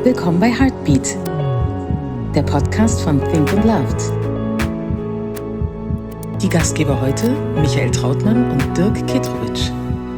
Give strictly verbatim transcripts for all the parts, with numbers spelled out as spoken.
Willkommen bei Heartbeat, der Podcast von Think and Loved. Die Gastgeber heute Michael Trautmann und Dirk Ketrowitsch.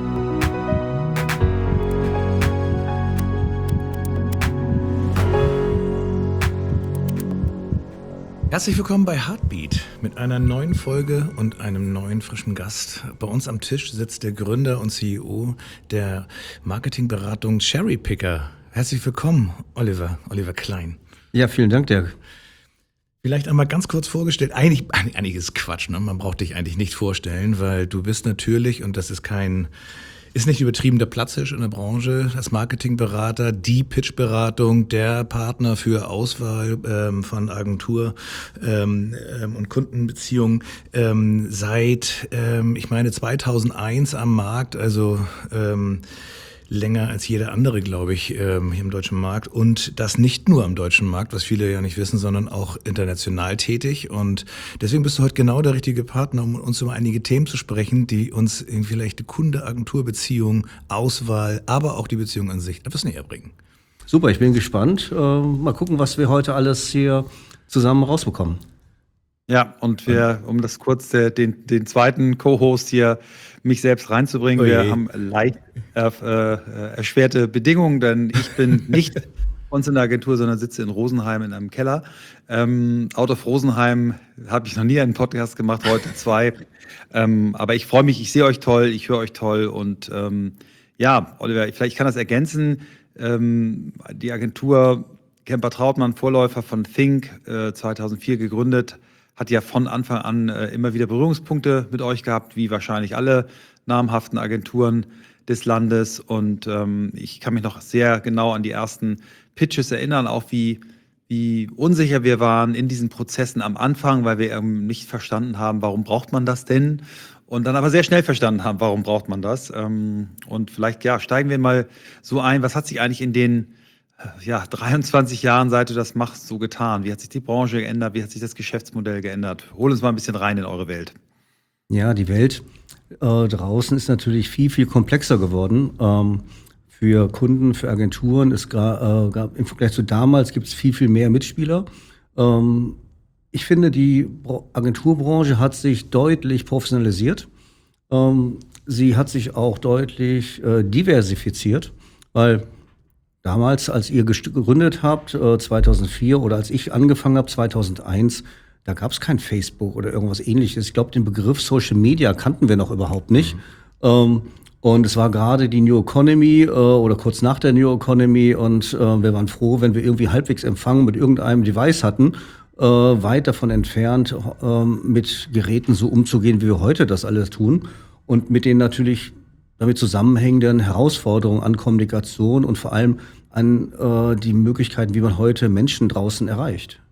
Herzlich willkommen bei Heartbeat mit einer neuen Folge und einem neuen frischen Gast. Bei uns am Tisch sitzt der Gründer und C E O der Marketingberatung Cherry Picker. Herzlich willkommen, Oliver, Oliver Klein. Ja, vielen Dank, Dirk. Vielleicht einmal ganz kurz vorgestellt, eigentlich, eigentlich ist Quatsch, ne? Man braucht dich eigentlich nicht vorstellen, weil du bist natürlich, und das ist kein, ist nicht übertrieben der Platzhirsch in der Branche, als Marketingberater, die Pitchberatung, der Partner für Auswahl ähm, von Agentur ähm, ähm, und Kundenbeziehungen ähm, seit, ähm, ich meine, zweitausendeins am Markt, also ähm, länger als jeder andere, glaube ich, ähm, hier im deutschen Markt. Und das nicht nur am deutschen Markt, was viele ja nicht wissen, sondern auch international tätig. Und deswegen bist du heute genau der richtige Partner, um uns über einige Themen zu sprechen, die uns in vielleicht die Kunde-Agentur-Beziehung, Auswahl, aber auch die Beziehung an sich etwas näher bringen. Super, ich bin gespannt. Äh, mal gucken, was wir heute alles hier zusammen rausbekommen. Ja, und wir, um das kurz der, den, den zweiten Co-Host hier, mich selbst reinzubringen, Oje. wir haben leicht äh, äh, erschwerte Bedingungen, denn ich bin nicht bei uns in der Agentur, sondern sitze in Rosenheim in einem Keller. Ähm, out of Rosenheim habe ich noch nie einen Podcast gemacht, heute zwei. Ähm, aber ich freue mich, ich sehe euch toll, ich höre euch toll und ähm, ja, Oliver, vielleicht kann das ergänzen. Ähm, die Agentur Kemper Trautmann, Vorläufer von Think, äh, zweitausendvier gegründet, hat ja von Anfang an äh, immer wieder Berührungspunkte mit euch gehabt, wie wahrscheinlich alle namhaften Agenturen des Landes. Und ähm, ich kann mich noch sehr genau an die ersten Pitches erinnern, auch wie, wie unsicher wir waren in diesen Prozessen am Anfang, weil wir ähm, nicht verstanden haben, warum braucht man das denn? Und dann aber sehr schnell verstanden haben, warum braucht man das? Ähm, und vielleicht ja, steigen wir mal so ein, was hat sich eigentlich in den ja, dreiundzwanzig Jahren, seit du das machst, so getan? Wie hat sich die Branche geändert? Wie hat sich das Geschäftsmodell geändert? Hol uns mal ein bisschen rein in eure Welt. Ja, die Welt äh, draußen ist natürlich viel, viel komplexer geworden. Ähm, für Kunden, für Agenturen ist gar, äh, gab, im Vergleich zu damals gibt es viel, viel mehr Mitspieler. Ähm, ich finde, die Agenturbranche hat sich deutlich professionalisiert. Ähm, sie hat sich auch deutlich äh, diversifiziert, weil damals, als ihr gegründet habt, äh, zweitausendvier, oder als ich angefangen habe, zweitausendeins, da gab es kein Facebook oder irgendwas Ähnliches. Ich glaube, den Begriff Social Media kannten wir noch überhaupt nicht. Mhm. Ähm, und es war gerade die New Economy äh, oder kurz nach der New Economy und äh, wir waren froh, wenn wir irgendwie halbwegs Empfang mit irgendeinem Device hatten, äh, weit davon entfernt, äh, mit Geräten so umzugehen, wie wir heute das alles tun. Und mit denen natürlich damit zusammenhängenden Herausforderungen an Kommunikation und vor allem an äh, die Möglichkeiten, wie man heute Menschen draußen erreicht.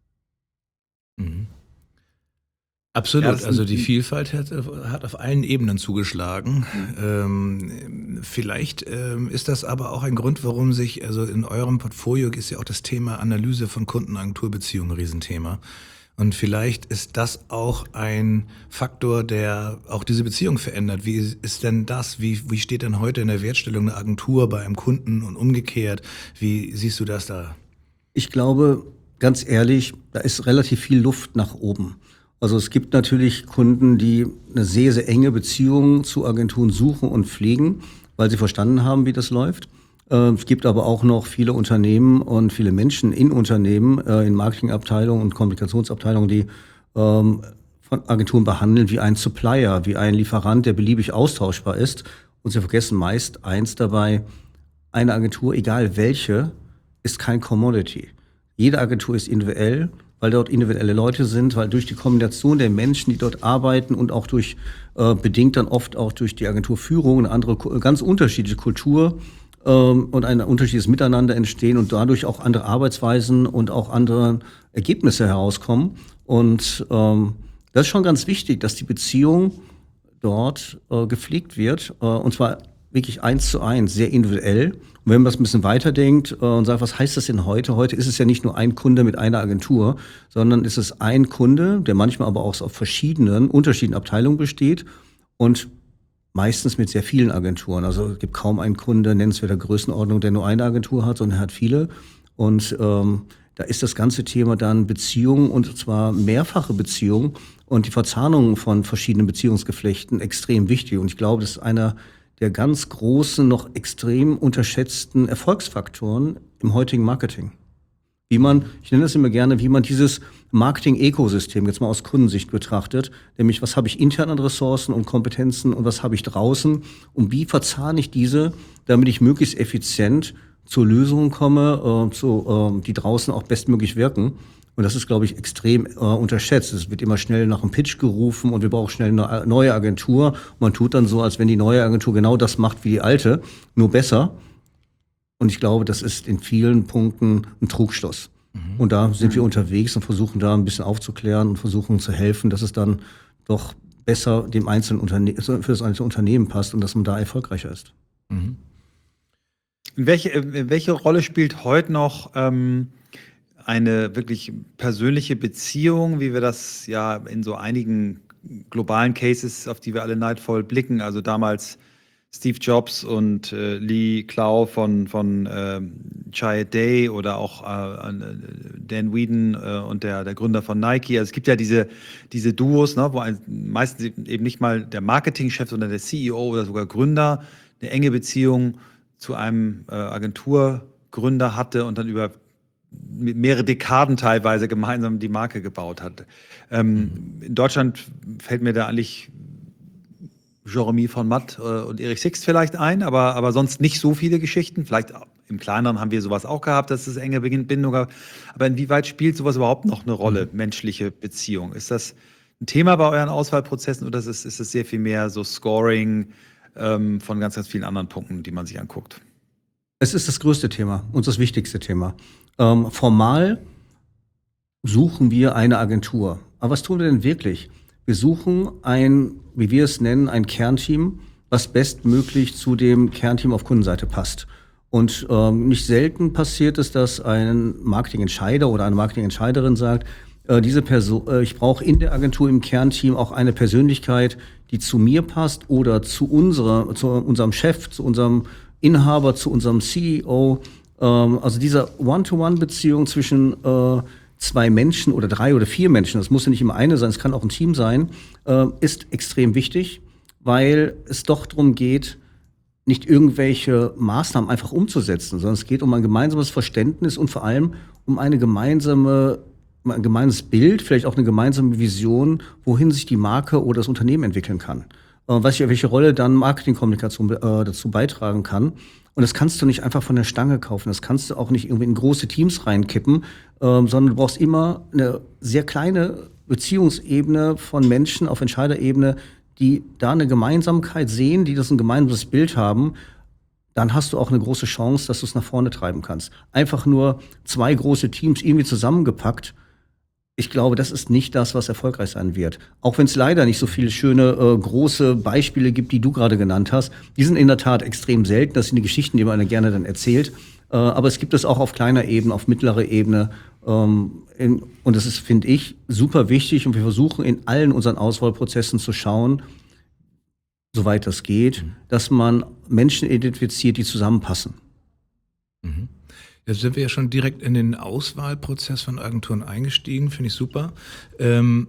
Mhm. Absolut, Ja, also die Vielfalt hat, hat auf allen Ebenen zugeschlagen. Mhm. Ähm, vielleicht ähm, ist das aber auch ein Grund, warum sich, also in eurem Portfolio ist ja auch das Thema Analyse von Kunden-Agenturbeziehungen ein Riesenthema. Und vielleicht ist das auch ein Faktor, der auch diese Beziehung verändert. Wie ist denn das? Wie, wie steht denn heute in der Wertstellung eine Agentur bei einem Kunden und umgekehrt? Wie siehst du das da? Ich glaube, ganz ehrlich, da ist relativ viel Luft nach oben. Also es gibt natürlich Kunden, die eine sehr, sehr enge Beziehung zu Agenturen suchen und pflegen, weil sie verstanden haben, wie das läuft. Es gibt aber auch noch viele Unternehmen und viele Menschen in Unternehmen, äh, in Marketingabteilungen und Kommunikationsabteilungen, die ähm, von Agenturen behandeln wie ein Supplier, wie ein Lieferant, der beliebig austauschbar ist. Und sie vergessen meist eins dabei: Eine Agentur, egal welche, ist kein Commodity. Jede Agentur ist individuell, weil dort individuelle Leute sind, weil durch die Kombination der Menschen, die dort arbeiten und auch durch, äh, bedingt dann oft auch durch die Agenturführung, eine andere, ganz unterschiedliche Kultur und ein unterschiedliches Miteinander entstehen und dadurch auch andere Arbeitsweisen und auch andere Ergebnisse herauskommen. Und ähm, das ist schon ganz wichtig, dass die Beziehung dort äh, gepflegt wird, äh, und zwar wirklich eins zu eins, sehr individuell. Und wenn man das ein bisschen weiterdenkt äh, und sagt, was heißt das denn heute? Heute ist es ja nicht nur ein Kunde mit einer Agentur, sondern es ist ein Kunde, der manchmal aber auch aus verschiedenen, unterschiedlichen Abteilungen besteht und meistens mit sehr vielen Agenturen. Also es gibt kaum einen Kunde nennenswerter Größenordnung, der nur eine Agentur hat, sondern er hat viele. Und ähm, da ist das ganze Thema dann Beziehung und zwar mehrfache Beziehung und die Verzahnung von verschiedenen Beziehungsgeflechten extrem wichtig. Und ich glaube, das ist einer der ganz großen, noch extrem unterschätzten Erfolgsfaktoren im heutigen Marketing. Wie man, ich nenne das immer gerne, wie man dieses Marketing-Ökosystem jetzt mal aus Kundensicht betrachtet, nämlich was habe ich intern an Ressourcen und Kompetenzen und was habe ich draußen und wie verzahne ich diese, damit ich möglichst effizient zu Lösungen komme, äh, zu, äh, die draußen auch bestmöglich wirken. Und das ist, glaube ich, extrem äh, unterschätzt. Es wird immer schnell nach einem Pitch gerufen und wir brauchen schnell eine neue Agentur. Und man tut dann so, als wenn die neue Agentur genau das macht wie die alte, nur besser. Und ich glaube, das ist in vielen Punkten ein Trugschluss. Mhm. Und da sind wir unterwegs und versuchen da ein bisschen aufzuklären und versuchen zu helfen, dass es dann doch besser dem einzelnen Unternehmen, für das einzelne Unternehmen passt und dass man da erfolgreicher ist. Mhm. In welche, in welche Rolle spielt heute noch ähm, eine wirklich persönliche Beziehung, wie wir das ja in so einigen globalen Cases, auf die wir alle neidvoll blicken, also damals Steve Jobs und äh, Lee Clow von, von äh, Chiat Day oder auch äh, Dan Whedon äh, und der, der Gründer von Nike. Also es gibt ja diese, diese Duos, ne, wo ein, meistens eben nicht mal der Marketingchef, sondern der C E O oder sogar Gründer eine enge Beziehung zu einem äh, Agenturgründer hatte und dann über mehrere Dekaden teilweise gemeinsam die Marke gebaut hat. Ähm, in Deutschland fällt mir da eigentlich Jeremy von Matt äh, und Erich Sixt vielleicht ein, aber, aber sonst nicht so viele Geschichten. Vielleicht im Kleineren haben wir sowas auch gehabt, dass es enge Bindung gab. Aber inwieweit spielt sowas überhaupt noch eine Rolle, menschliche Beziehung? Ist das ein Thema bei euren Auswahlprozessen oder ist es, ist es sehr viel mehr so Scoring ähm, von ganz, ganz vielen anderen Punkten, die man sich anguckt? Es ist das größte Thema und das wichtigste Thema. Ähm, formal suchen wir eine Agentur. Aber was tun wir denn wirklich? Wir suchen ein, wie wir es nennen, ein Kernteam, was bestmöglich zu dem Kernteam auf Kundenseite passt. Und ähm, nicht selten passiert es, dass ein Marketingentscheider oder eine Marketingentscheiderin sagt, äh, diese Person, äh, ich brauche in der Agentur im Kernteam auch eine Persönlichkeit, die zu mir passt oder zu unserer, zu unserem Chef, zu unserem Inhaber, zu unserem C E O. Ähm, also diese One-to-One-Beziehung zwischen äh, zwei Menschen oder drei oder vier Menschen, das muss ja nicht immer eine sein, es kann auch ein Team sein, äh, ist extrem wichtig, weil es doch darum geht, nicht irgendwelche Maßnahmen einfach umzusetzen, sondern es geht um ein gemeinsames Verständnis und vor allem um eine gemeinsame, ein gemeinsames Bild, vielleicht auch eine gemeinsame Vision, wohin sich die Marke oder das Unternehmen entwickeln kann. Äh, welche Rolle dann Marketingkommunikation äh, dazu beitragen kann. Und das kannst du nicht einfach von der Stange kaufen. Das kannst du auch nicht irgendwie in große Teams reinkippen, ähm, sondern du brauchst immer eine sehr kleine Beziehungsebene von Menschen auf Entscheiderebene, die da eine Gemeinsamkeit sehen, die das ein gemeinsames Bild haben. Dann hast du auch eine große Chance, dass du es nach vorne treiben kannst. Einfach nur zwei große Teams irgendwie zusammengepackt. Ich glaube, das ist nicht das, was erfolgreich sein wird. Auch wenn es leider nicht so viele schöne, äh, große Beispiele gibt, die du gerade genannt hast. Die sind in der Tat extrem selten. Das sind die Geschichten, die man gerne dann erzählt. Äh, aber es gibt es auch auf kleiner Ebene, auf mittlerer Ebene. Ähm, in, und das ist, finde ich, super wichtig. Und wir versuchen in allen unseren Auswahlprozessen zu schauen, soweit das geht, mhm. dass man Menschen identifiziert, die zusammenpassen. Mhm. Jetzt sind wir ja schon direkt in den Auswahlprozess von Agenturen eingestiegen, finde ich super. Ähm,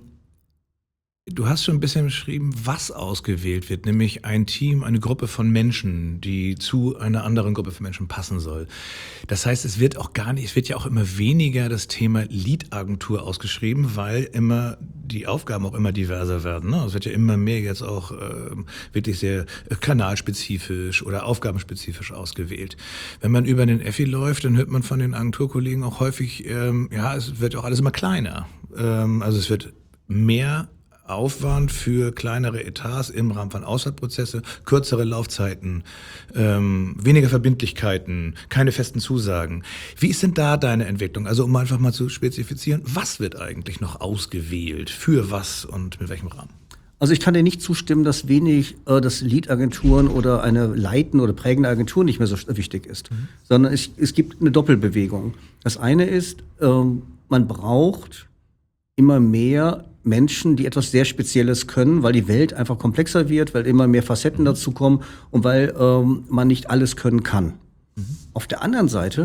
du hast schon ein bisschen beschrieben, was ausgewählt wird, nämlich ein Team, eine Gruppe von Menschen, die zu einer anderen Gruppe von Menschen passen soll. Das heißt, es wird auch gar nicht, es wird ja auch immer weniger das Thema Lead-Agentur ausgeschrieben, weil immer die Aufgaben auch immer diverser werden. Ne? Es wird ja immer mehr jetzt auch äh, wirklich sehr kanalspezifisch oder aufgabenspezifisch ausgewählt. Wenn man über den Effi läuft, dann hört man von den Agenturkollegen auch häufig, ähm, ja, es wird auch alles immer kleiner. Ähm, also es wird mehr Aufwand für kleinere Etats im Rahmen von Auswahlprozesse, kürzere Laufzeiten, ähm, weniger Verbindlichkeiten, keine festen Zusagen. Wie ist denn da deine Entwicklung? Also um einfach mal zu spezifizieren, was wird eigentlich noch ausgewählt, für was und mit welchem Rahmen? Also ich kann dir nicht zustimmen, dass wenig, äh, dass Lead-Agenturen oder eine leitende oder prägende Agentur nicht mehr so wichtig ist, mhm. sondern es, es gibt eine Doppelbewegung. Das eine ist, ähm, man braucht immer mehr Menschen, die etwas sehr Spezielles können, weil die Welt einfach komplexer wird, weil immer mehr Facetten dazu kommen und weil ähm, man nicht alles können kann. Mhm. Auf der anderen Seite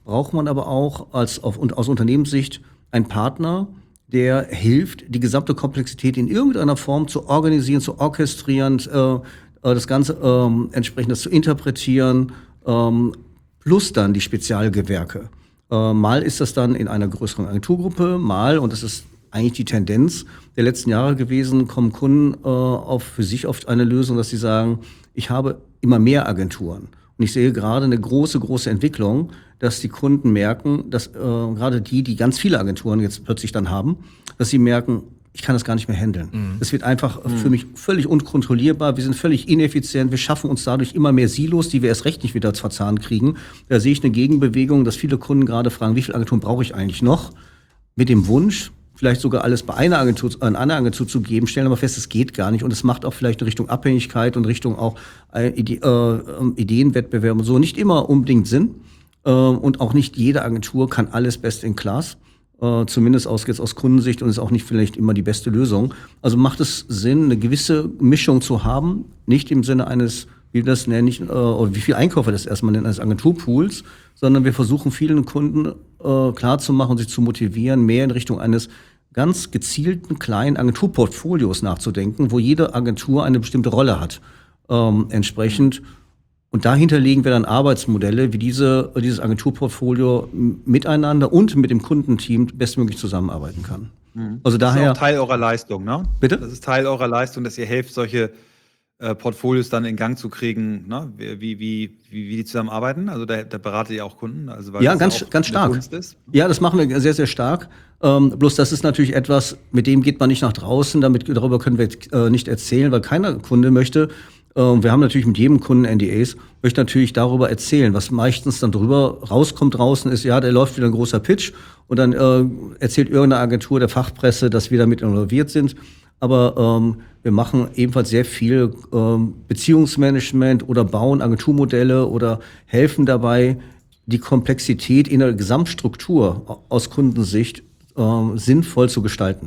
braucht man aber auch als auf, und aus Unternehmenssicht einen Partner, der hilft, die gesamte Komplexität in irgendeiner Form zu organisieren, zu orchestrieren, äh, das Ganze ähm, entsprechend das zu interpretieren, ähm, plus dann die Spezialgewerke. Äh, mal ist das dann in einer größeren Agenturgruppe, mal, und das ist eigentlich die Tendenz der letzten Jahre gewesen, kommen Kunden äh, auf für sich oft eine Lösung, dass sie sagen, ich habe immer mehr Agenturen. Und ich sehe gerade eine große, große Entwicklung, dass die Kunden merken, dass äh, gerade die, die ganz viele Agenturen jetzt plötzlich dann haben, dass sie merken, ich kann das gar nicht mehr handeln. Mhm. Das wird einfach mhm. für mich völlig unkontrollierbar. Wir sind völlig ineffizient. Wir schaffen uns dadurch immer mehr Silos, die wir erst recht nicht wieder verzahnt kriegen. Da sehe ich eine Gegenbewegung, dass viele Kunden gerade fragen, wie viele Agenturen brauche ich eigentlich noch? Mit dem Wunsch, vielleicht sogar alles bei einer Agentur, an einer Agentur zu geben, stellen aber fest, es geht gar nicht. Und es macht auch vielleicht in Richtung Abhängigkeit und Richtung auch äh, Ide- äh, Ideenwettbewerb und so nicht immer unbedingt Sinn. Äh, und auch nicht jede Agentur kann alles best in class. Uh, zumindest aus, jetzt aus Kundensicht, und ist auch nicht vielleicht immer die beste Lösung. Also macht es Sinn, eine gewisse Mischung zu haben, nicht im Sinne eines, wie wir das nennen, nicht, uh, oder wie viel Einkäufer das erstmal nennen, eines Agenturpools, sondern wir versuchen vielen Kunden uh, klarzumachen, sich zu motivieren, mehr in Richtung eines ganz gezielten kleinen Agenturportfolios nachzudenken, wo jede Agentur eine bestimmte Rolle hat. Ähm, entsprechend Und dahinter legen wir dann Arbeitsmodelle, wie diese, dieses Agenturportfolio miteinander und mit dem Kundenteam bestmöglich zusammenarbeiten kann. Mhm. Also das daher. ist auch Teil eurer Leistung, ne? Bitte? Das ist Teil eurer Leistung, dass ihr helft, solche äh, Portfolios dann in Gang zu kriegen, ne? Wie, wie, wie, wie die zusammenarbeiten. Also da, da beratet ihr auch Kunden. Also weil ja, das ganz, auch ganz stark. Kunst ist. Ja, das machen wir sehr, sehr stark. Ähm, bloß das ist natürlich etwas, mit dem geht man nicht nach draußen, damit, darüber können wir äh, nicht erzählen, weil keiner Kunde möchte. Wir haben natürlich mit jedem Kunden N D As, möchte natürlich darüber erzählen. Was meistens dann drüber rauskommt draußen ist, ja, da läuft wieder ein großer Pitch und dann äh, erzählt irgendeine Agentur der Fachpresse, dass wir damit involviert sind. Aber ähm, wir machen ebenfalls sehr viel ähm, Beziehungsmanagement oder bauen Agenturmodelle oder helfen dabei, die Komplexität in der Gesamtstruktur aus Kundensicht äh, sinnvoll zu gestalten.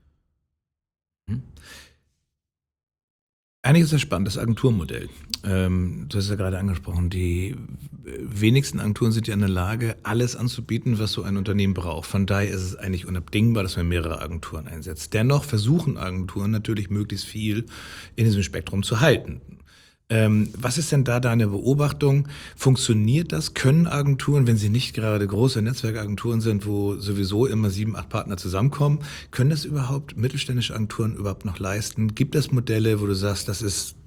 Eigentlich ist das spannend, das Agenturmodell. Ähm, du hast ja gerade angesprochen, die wenigsten Agenturen sind ja in der Lage, alles anzubieten, was so ein Unternehmen braucht. Von daher ist es eigentlich unabdingbar, dass man mehrere Agenturen einsetzt. Dennoch versuchen Agenturen natürlich möglichst viel in diesem Spektrum zu halten. Ähm, was ist denn da deine Beobachtung? Funktioniert das? Können Agenturen, wenn sie nicht gerade große Netzwerkagenturen sind, wo sowieso immer sieben, acht Partner zusammenkommen, können das überhaupt mittelständische Agenturen überhaupt noch leisten? Gibt es Modelle, wo du sagst, das ist,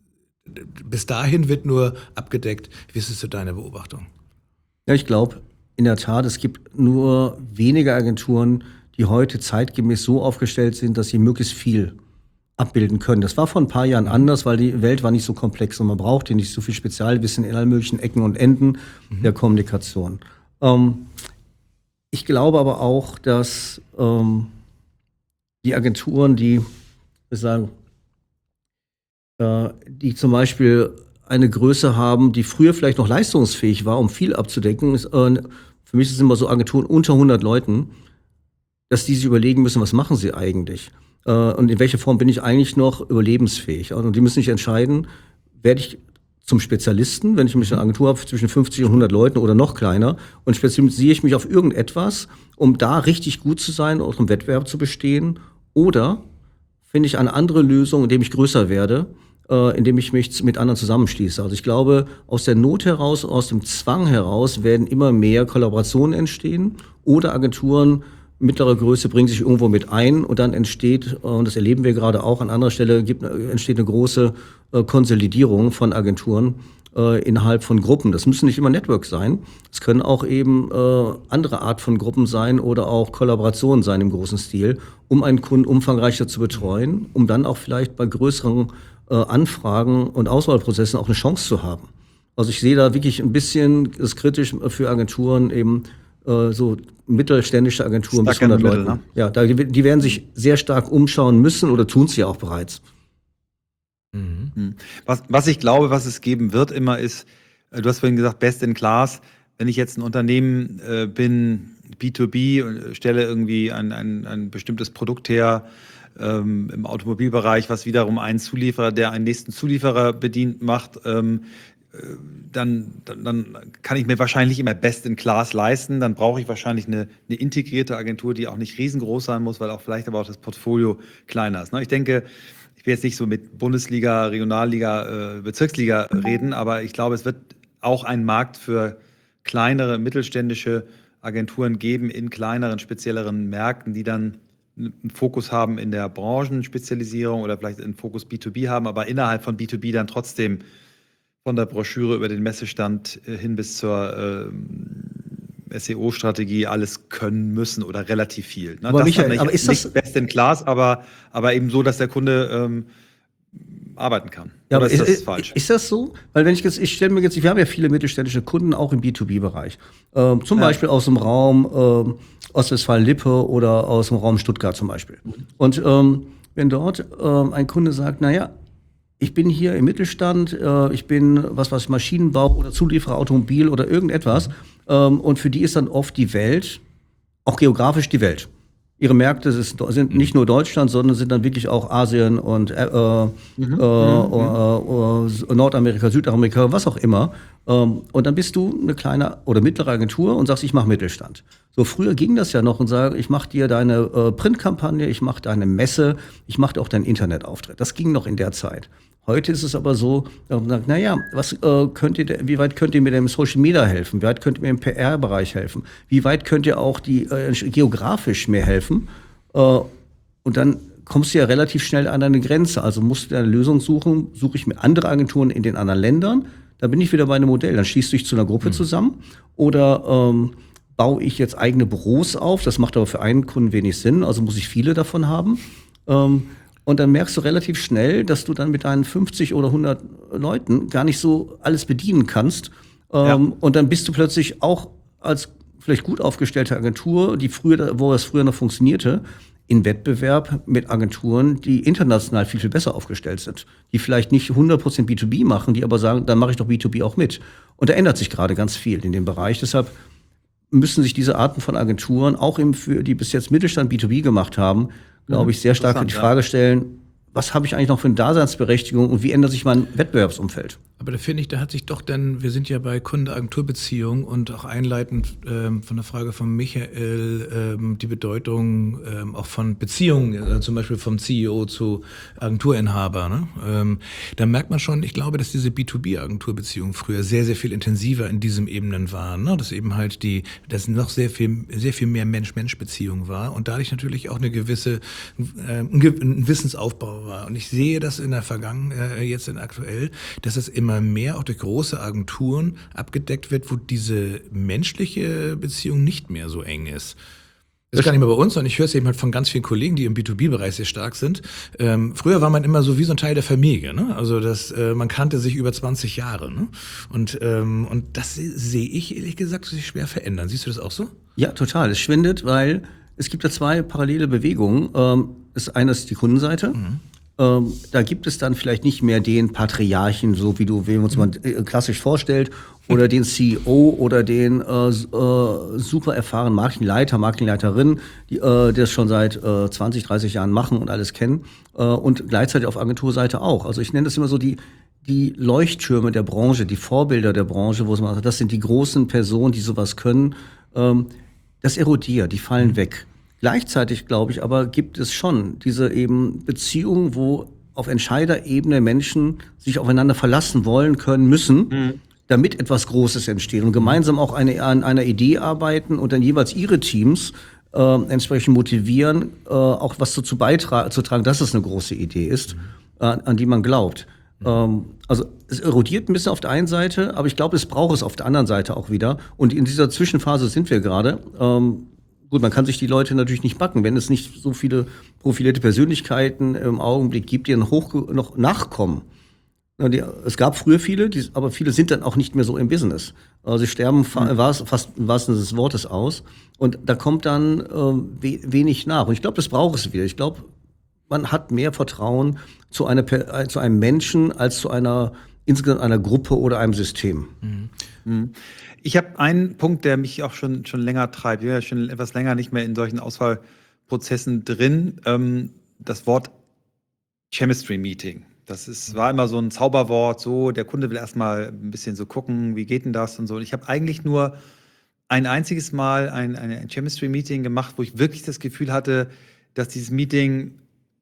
bis dahin wird nur abgedeckt? Wie ist es so deine Beobachtung? Ja, ich glaube, in der Tat, es gibt nur wenige Agenturen, die heute zeitgemäß so aufgestellt sind, dass sie möglichst viel abbilden können. Das war vor ein paar Jahren anders, weil die Welt war nicht so komplex und man brauchte nicht so viel Spezialwissen in allen möglichen Ecken und Enden mhm. der Kommunikation. Ähm, ich glaube aber auch, dass ähm, die Agenturen, die, wir sagen, äh, die zum Beispiel eine Größe haben, die früher vielleicht noch leistungsfähig war, um viel abzudecken, ist, äh, für mich sind es immer so Agenturen unter hundert Leuten, dass die sich überlegen müssen, was machen sie eigentlich? Und in welcher Form bin ich eigentlich noch überlebensfähig? Und die müssen sich entscheiden, werde ich zum Spezialisten, wenn ich mich eine Agentur habe zwischen fünfzig und hundert Leuten oder noch kleiner, und spezialisiere ich mich auf irgendetwas, um da richtig gut zu sein, auch im Wettbewerb zu bestehen, oder finde ich eine andere Lösung, indem ich größer werde, äh, indem ich mich mit anderen zusammenschließe. Also ich glaube, aus der Not heraus, aus dem Zwang heraus werden immer mehr Kollaborationen entstehen oder Agenturen mittlere Größe bringen sich irgendwo mit ein und dann entsteht, und das erleben wir gerade auch an anderer Stelle, gibt, entsteht eine große äh, Konsolidierung von Agenturen äh, innerhalb von Gruppen. Das müssen nicht immer Networks sein, es können auch eben äh, andere Art von Gruppen sein oder auch Kollaborationen sein im großen Stil, um einen Kunden umfangreicher zu betreuen, um dann auch vielleicht bei größeren äh, Anfragen und Auswahlprozessen auch eine Chance zu haben. Also ich sehe da wirklich ein bisschen das kritisch für Agenturen eben, so mittelständische Agenturen bis hundert Leute. Ne? Ja, da, die werden sich sehr stark umschauen müssen oder tun sie ja auch bereits. Mhm. Was, was ich glaube, was es geben wird immer ist, du hast vorhin gesagt, best in class. Wenn ich jetzt ein Unternehmen äh, bin, B zwei B, und stelle irgendwie ein, ein, ein bestimmtes Produkt her ähm, im Automobilbereich, was wiederum einen Zulieferer, der einen nächsten Zulieferer bedient, macht, ähm, dann, dann, dann kann ich mir wahrscheinlich immer Best in Class leisten. Dann brauche ich wahrscheinlich eine, eine integrierte Agentur, die auch nicht riesengroß sein muss, weil auch vielleicht aber auch das Portfolio kleiner ist. Ne? Ich denke, ich will jetzt nicht so mit Bundesliga, Regionalliga, äh, Bezirksliga reden, aber ich glaube, es wird auch einen Markt für kleinere, mittelständische Agenturen geben in kleineren, spezielleren Märkten, die dann einen Fokus haben in der Branchenspezialisierung oder vielleicht einen Fokus B zwei B haben, aber innerhalb von B zwei B dann trotzdem von der Broschüre über den Messestand hin bis zur äh, S E O-Strategie alles können müssen oder relativ viel. Ne? Aber das Michael, nicht, aber ist das- nicht best in class, aber, aber eben so, dass der Kunde ähm, arbeiten kann. Ja, Oder aber ist ist, das ist, falsch? ist das so? Weil wenn ich jetzt, ich stelle mir jetzt, wir haben ja viele mittelständische Kunden auch im B zwei B-Bereich. Ähm, zum Ja. Beispiel aus dem Raum ähm, Ostwestfalen-Lippe oder aus dem Raum Stuttgart zum Beispiel. Und ähm, wenn dort ähm, ein Kunde sagt, naja, ich bin hier im Mittelstand, äh, ich bin, was weiß ich, Maschinenbau oder Zulieferer Automobil oder irgendetwas. Ähm, und für die ist dann oft die Welt, auch geografisch die Welt. Ihre Märkte ist, sind nicht nur Deutschland, sondern sind dann wirklich auch Asien und äh, äh, Mhm. äh, äh, Nordamerika, Südamerika, was auch immer. Ähm, und dann bist du eine kleine oder mittlere Agentur und sagst, ich mache Mittelstand. So früher ging das ja noch und sage, ich mache dir deine äh, Printkampagne, ich mache deine Messe, ich mache auch deinen Internetauftritt. Das ging noch in der Zeit. Heute ist es aber so, dass man sagt, naja, was äh, könnt ihr, de- wie weit könnt ihr mir denn im Social Media helfen? Wie weit könnt ihr mir im P R-Bereich helfen? Wie weit könnt ihr auch die äh, geografisch mir helfen? Äh, und dann kommst du ja relativ schnell an eine Grenze. Also musst du eine Lösung suchen, suche ich mir andere Agenturen in den anderen Ländern. Da bin ich wieder bei einem Modell. Dann schließt du dich zu einer Gruppe zusammen. Oder ähm, baue ich jetzt eigene Büros auf? Das macht aber für einen Kunden wenig Sinn. Also muss ich viele davon haben. Ähm, Und dann merkst du relativ schnell, dass du dann mit deinen fünfzig oder hundert Leuten gar nicht so alles bedienen kannst. Ähm, Ja. Und dann bist du plötzlich auch als vielleicht gut aufgestellte Agentur, die früher, wo es früher noch funktionierte, in Wettbewerb mit Agenturen, die international viel, viel besser aufgestellt sind. Die vielleicht nicht hundert Prozent B zwei B machen, die aber sagen, dann mache ich doch B zwei B auch mit. Und da ändert sich gerade ganz viel in dem Bereich. Deshalb müssen sich diese Arten von Agenturen, auch eben für die bis jetzt Mittelstand B zwei B gemacht haben, glaube ich, sehr stark die Interessant, Frage stellen, was habe ich eigentlich noch für eine Daseinsberechtigung und wie ändert sich mein Wettbewerbsumfeld? Aber da finde ich, da hat sich doch dann, wir sind ja bei Kunde-Agentur-Beziehung und auch einleitend ähm, von der Frage von Michael ähm, die Bedeutung ähm, auch von Beziehungen, also zum Beispiel vom C E O zu Agenturinhaber. Ne? Ähm, da merkt man schon, ich glaube, dass diese B zwei B-Agenturbeziehungen früher sehr, sehr viel intensiver in diesen Ebenen waren. Ne? Dass eben halt die, dass noch sehr viel, sehr viel mehr Mensch-Mensch-Beziehung war und dadurch natürlich auch eine gewisse, äh, ein, Ge- ein Wissensaufbau war. Und ich sehe das in der Vergangenheit, äh, jetzt in aktuell, dass es immer mehr auch durch große Agenturen abgedeckt wird, wo diese menschliche Beziehung nicht mehr so eng ist. Das ist gar nicht mehr bei uns, sondern ich höre es eben halt von ganz vielen Kollegen, die im B zwei B-Bereich sehr stark sind. Ähm, früher war man immer so wie so ein Teil der Familie, ne? Also das, äh, man kannte sich über zwanzig Jahre, ne? Und ähm, und das se- sehe ich ehrlich gesagt sich schwer verändern. Siehst du das auch so? Ja, total. Es schwindet, weil es gibt ja zwei parallele Bewegungen. Ähm, das eine ist die Kundenseite. Ähm, da gibt es dann vielleicht nicht mehr den Patriarchen, so wie du, wie man uns mal äh, klassisch vorstellt, oder den C E O oder den äh, s- äh, super erfahrenen Marketingleiter, Marketingleiterin, die, äh, die das schon seit äh, zwanzig, dreißig Jahren machen und alles kennen. Äh, und gleichzeitig auf Agenturseite auch. Also ich nenne das immer so die die Leuchttürme der Branche, die Vorbilder der Branche, wo es man sagt, das sind die großen Personen, die sowas können. Ähm, das erodiert, die fallen weg. Gleichzeitig, glaube ich, aber gibt es schon diese eben Beziehungen, wo auf Entscheiderebene Menschen sich aufeinander verlassen wollen, können, müssen, damit etwas Großes entsteht und gemeinsam auch eine, an einer Idee arbeiten und dann jeweils ihre Teams äh, entsprechend motivieren, äh, auch was dazu beitragen, zu tragen, dass es eine große Idee ist, äh, an die man glaubt. Ähm, also es erodiert ein bisschen auf der einen Seite, aber ich glaube, es braucht es auf der anderen Seite auch wieder. Und in dieser Zwischenphase sind wir gerade. Ähm, gut, man kann sich die Leute natürlich nicht backen, wenn es nicht so viele profilierte Persönlichkeiten im Augenblick gibt, die dann hoch noch nachkommen. Ja, die, es gab früher viele, die, aber viele sind dann auch nicht mehr so im Business. Also sie sterben fa war's, fast im wahrsten Sinne des Wortes aus. Und da kommt dann ähm, we wenig nach. Und ich glaube, das braucht es wieder. Ich glaube, man hat mehr Vertrauen zu, einer, Per- äh, zu einem Menschen als zu einer insgesamt einer Gruppe oder einem System. Ich habe einen Punkt, der mich auch schon, schon länger treibt. Ich bin ja schon etwas länger nicht mehr in solchen Auswahlprozessen drin. Ähm, das Wort Chemistry Meeting. Das ist, war immer so ein Zauberwort, so der Kunde will erstmal ein bisschen so gucken, wie geht denn das und so. Und ich habe eigentlich nur ein einziges Mal ein, ein Chemistry-Meeting gemacht, wo ich wirklich das Gefühl hatte, dass dieses Meeting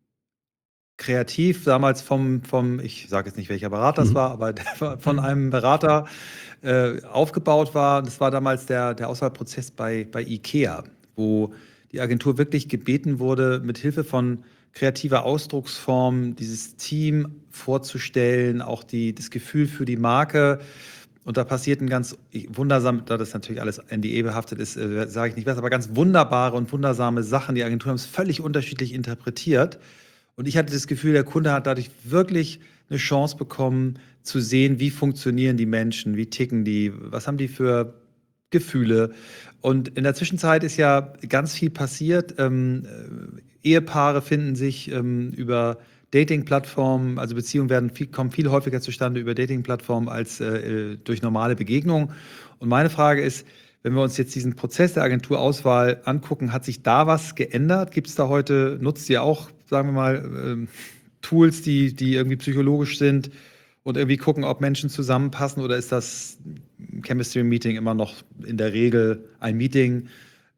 kreativ damals vom, vom ich sage jetzt nicht, welcher Berater es Mhm. war, aber der war von einem Berater äh, aufgebaut war. Das war damals der, der Auswahlprozess bei, bei IKEA, wo die Agentur wirklich gebeten wurde, mit Hilfe von kreativer Ausdrucksform dieses Team vorzustellen, auch die, das Gefühl für die Marke. Und da passiert ein ganz wundersam, da das natürlich alles N D A-behaftet ist, äh, sage ich nicht was, aber ganz wunderbare und wundersame Sachen. Die Agenturen haben es völlig unterschiedlich interpretiert. Und ich hatte das Gefühl, der Kunde hat dadurch wirklich eine Chance bekommen, zu sehen, wie funktionieren die Menschen, wie ticken die, was haben die für Gefühle. Und in der Zwischenzeit ist ja ganz viel passiert. Ähm, äh, Ehepaare finden sich ähm, über Dating-Plattformen, also Beziehungen werden viel, kommen viel häufiger zustande über Dating-Plattformen als äh, durch normale Begegnungen. Und meine Frage ist, wenn wir uns jetzt diesen Prozess der Agenturauswahl angucken, hat sich da was geändert? Gibt es da heute, nutzt ihr auch, sagen wir mal, ähm, Tools, die, die irgendwie psychologisch sind und irgendwie gucken, ob Menschen zusammenpassen, oder ist das Chemistry-Meeting immer noch in der Regel ein Meeting?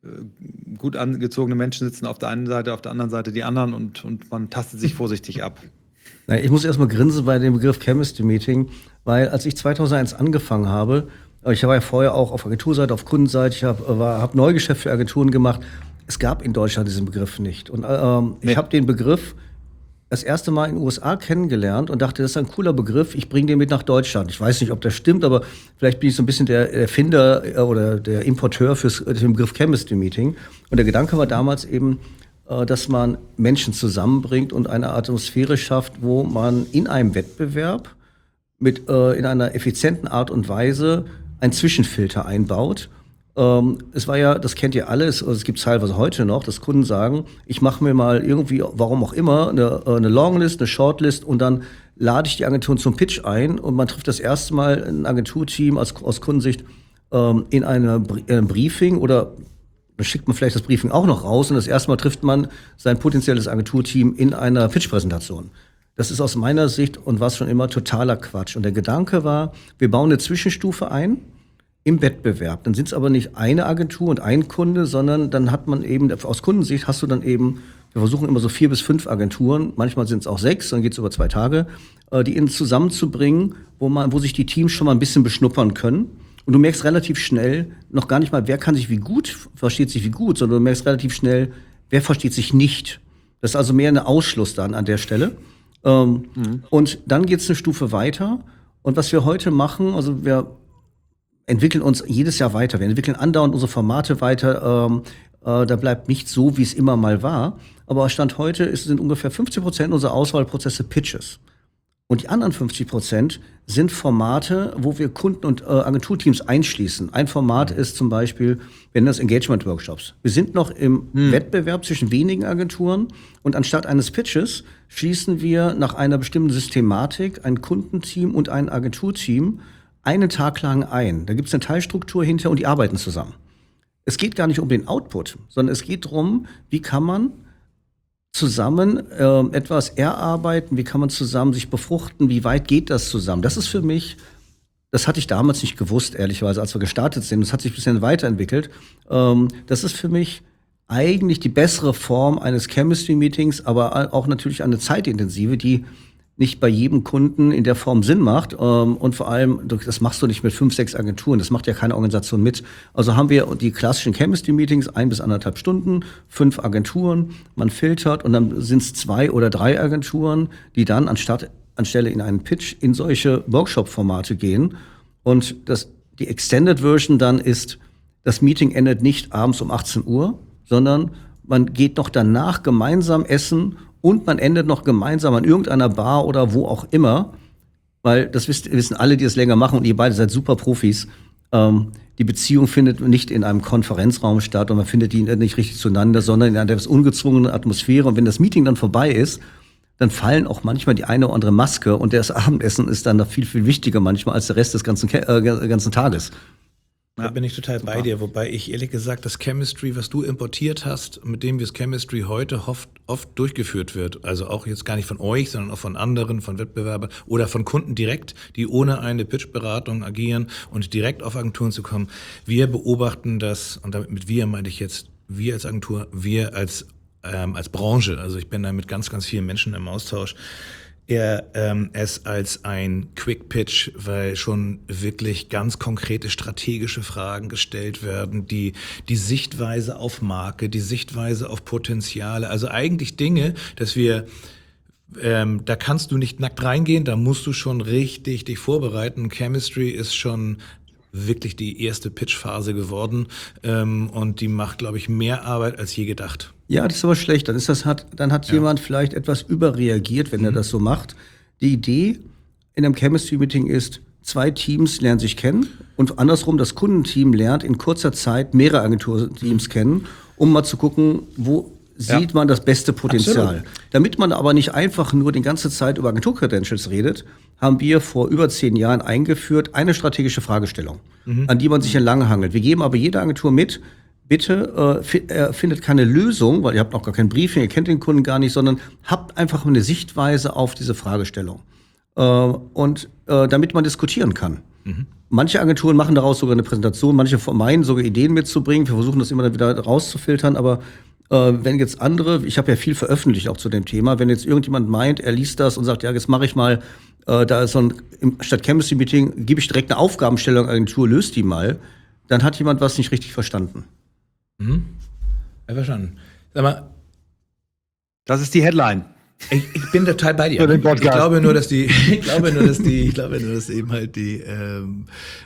Gut angezogene Menschen sitzen auf der einen Seite, auf der anderen Seite die anderen und, und man tastet sich vorsichtig ab. Na, ich muss erstmal grinsen bei dem Begriff Chemistry Meeting, weil als ich zweitausendeins angefangen habe, ich war ja vorher auch auf Agenturseite, auf Kundenseite, ich habe hab Neugeschäft für Agenturen gemacht. Es gab in Deutschland diesen Begriff nicht. Und ähm, Nee. ich habe den Begriff das erste Mal in den U S A kennengelernt und dachte, das ist ein cooler Begriff, ich bringe den mit nach Deutschland. Ich weiß nicht, ob das stimmt, aber vielleicht bin ich so ein bisschen der Erfinder äh, oder der Importeur fürs äh, den Begriff Chemistry Meeting. Und der Gedanke war damals eben, äh, dass man Menschen zusammenbringt und eine Atmosphäre schafft, wo man in einem Wettbewerb mit äh, in einer effizienten Art und Weise einen Zwischenfilter einbaut. Ähm, es war ja, das kennt ihr alles, also es gibt teilweise heute noch, dass Kunden sagen, ich mache mir mal irgendwie, warum auch immer, eine, eine Longlist, eine Shortlist und dann lade ich die Agenturen zum Pitch ein und man trifft das erste Mal ein Agenturteam aus, aus Kundensicht ähm, in eine, in einem Briefing oder dann schickt man vielleicht das Briefing auch noch raus und das erste Mal trifft man sein potenzielles Agenturteam in einer Pitch-Präsentation. Das ist aus meiner Sicht und war schon immer totaler Quatsch. Und der Gedanke war, wir bauen eine Zwischenstufe ein im Wettbewerb. Dann sind es aber nicht eine Agentur und ein Kunde, sondern dann hat man eben, aus Kundensicht hast du dann eben, wir versuchen immer so vier bis fünf Agenturen, manchmal sind es auch sechs, dann geht es über zwei Tage, äh, die innen zusammenzubringen, wo man, wo sich die Teams schon mal ein bisschen beschnuppern können. Und du merkst relativ schnell noch gar nicht mal, wer kann sich wie gut, versteht sich wie gut, sondern du merkst relativ schnell, wer versteht sich nicht. Das ist also mehr ein Ausschluss dann an der Stelle. Ähm, mhm. Und dann geht's eine Stufe weiter. Und was wir heute machen, also wir entwickeln uns jedes Jahr weiter. Wir entwickeln andauernd unsere Formate weiter. Ähm, äh, da bleibt nicht so, wie es immer mal war. Aber Stand heute ist, sind ungefähr fünfzig Prozent unserer Auswahlprozesse Pitches. Und die anderen fünfzig Prozent sind Formate, wo wir Kunden- und äh, Agenturteams einschließen. Ein Format ist zum Beispiel, wir nennen das Engagement-Workshops. Wir sind noch im hm. Wettbewerb zwischen wenigen Agenturen und anstatt eines Pitches schließen wir nach einer bestimmten Systematik ein Kundenteam und ein Agenturteam einen Tag lang ein. Da gibt es eine Teilstruktur hinter und die arbeiten zusammen. Es geht gar nicht um den Output, sondern es geht darum, wie kann man zusammen äh, etwas erarbeiten, wie kann man zusammen sich befruchten, wie weit geht das zusammen? Das ist für mich, das hatte ich damals nicht gewusst, ehrlicherweise, als wir gestartet sind. Das hat sich ein bisschen weiterentwickelt. Ähm, das ist für mich eigentlich die bessere Form eines Chemistry-Meetings, aber auch natürlich eine zeitintensive, die nicht bei jedem Kunden in der Form Sinn macht. Ähm, und vor allem, das machst du nicht mit fünf, sechs Agenturen. Das macht ja keine Organisation mit. Also haben wir die klassischen Chemistry-Meetings, ein bis anderthalb Stunden, fünf Agenturen, man filtert und dann sind es zwei oder drei Agenturen, die dann anstatt, anstelle in einen Pitch in solche Workshop-Formate gehen. Und das, die Extended Version dann ist, das Meeting endet nicht abends um achtzehn Uhr, sondern man geht noch danach gemeinsam essen und man endet noch gemeinsam an irgendeiner Bar oder wo auch immer, weil das wisst, wissen alle, die es länger machen und ihr beide seid super Profis. Ähm, die Beziehung findet nicht in einem Konferenzraum statt und man findet die nicht richtig zueinander, sondern in einer etwas ungezwungenen Atmosphäre. Und wenn das Meeting dann vorbei ist, dann fallen auch manchmal die eine oder andere Maske und das Abendessen ist dann noch viel, viel wichtiger manchmal als der Rest des ganzen, äh, ganzen Tages. Da bin ich total Super. bei dir, wobei ich ehrlich gesagt das Chemistry, was du importiert hast, mit dem wir das Chemistry heute oft, oft durchgeführt wird, also auch jetzt gar nicht von euch, sondern auch von anderen, von Wettbewerbern oder von Kunden direkt, die ohne eine Pitch-Beratung agieren und direkt auf Agenturen zu kommen. Wir beobachten das, und damit mit wir meine ich jetzt wir als Agentur, wir als, ähm, als Branche, also ich bin da mit ganz, ganz vielen Menschen im Austausch, eher ähm, es als ein Quick Pitch, weil schon wirklich ganz konkrete strategische Fragen gestellt werden, die die Sichtweise auf Marke, die Sichtweise auf Potenziale, also eigentlich Dinge, dass wir ähm, da kannst du nicht nackt reingehen, da musst du schon richtig dich vorbereiten. Chemistry ist schon wirklich die erste Pitch-Phase geworden ähm, und die macht, glaube ich, mehr Arbeit als je gedacht. Ja, das ist aber schlecht. Dann ist das hat, dann hat ja. jemand vielleicht etwas überreagiert, wenn mhm. er das so macht. Die Idee in einem Chemistry-Meeting ist, zwei Teams lernen sich kennen und andersrum, das Kundenteam lernt in kurzer Zeit mehrere Agenturteams kennen, um mal zu gucken, wo ja. sieht man das beste Potenzial. Absolut. Damit man aber nicht einfach nur die ganze Zeit über Agentur-Credentials redet, haben wir vor über zehn Jahren eingeführt eine strategische Fragestellung, mhm. an die man sich entlang hangelt. Wir geben aber jeder Agentur mit, bitte äh, findet keine Lösung, weil ihr habt noch gar kein Briefing, ihr kennt den Kunden gar nicht, sondern habt einfach eine Sichtweise auf diese Fragestellung. Äh, und äh, damit man diskutieren kann. Mhm. Manche Agenturen machen daraus sogar eine Präsentation, manche meinen sogar Ideen mitzubringen. Wir versuchen das immer dann wieder rauszufiltern, aber äh, wenn jetzt andere, ich habe ja viel veröffentlicht auch zu dem Thema, wenn jetzt irgendjemand meint, er liest das und sagt, ja, jetzt mache ich mal, äh, da ist so ein, im, statt Chemistry-Meeting gebe ich direkt eine Aufgabenstellung an die Agentur, löst die mal, dann hat jemand was nicht richtig verstanden. Mhm. Ja, verstanden. Sag mal, das ist die Headline. Ich, ich bin total bei dir. Ich glaube nur, dass die, ich glaube nur, dass die, ich glaube nur, dass eben halt die, ähm,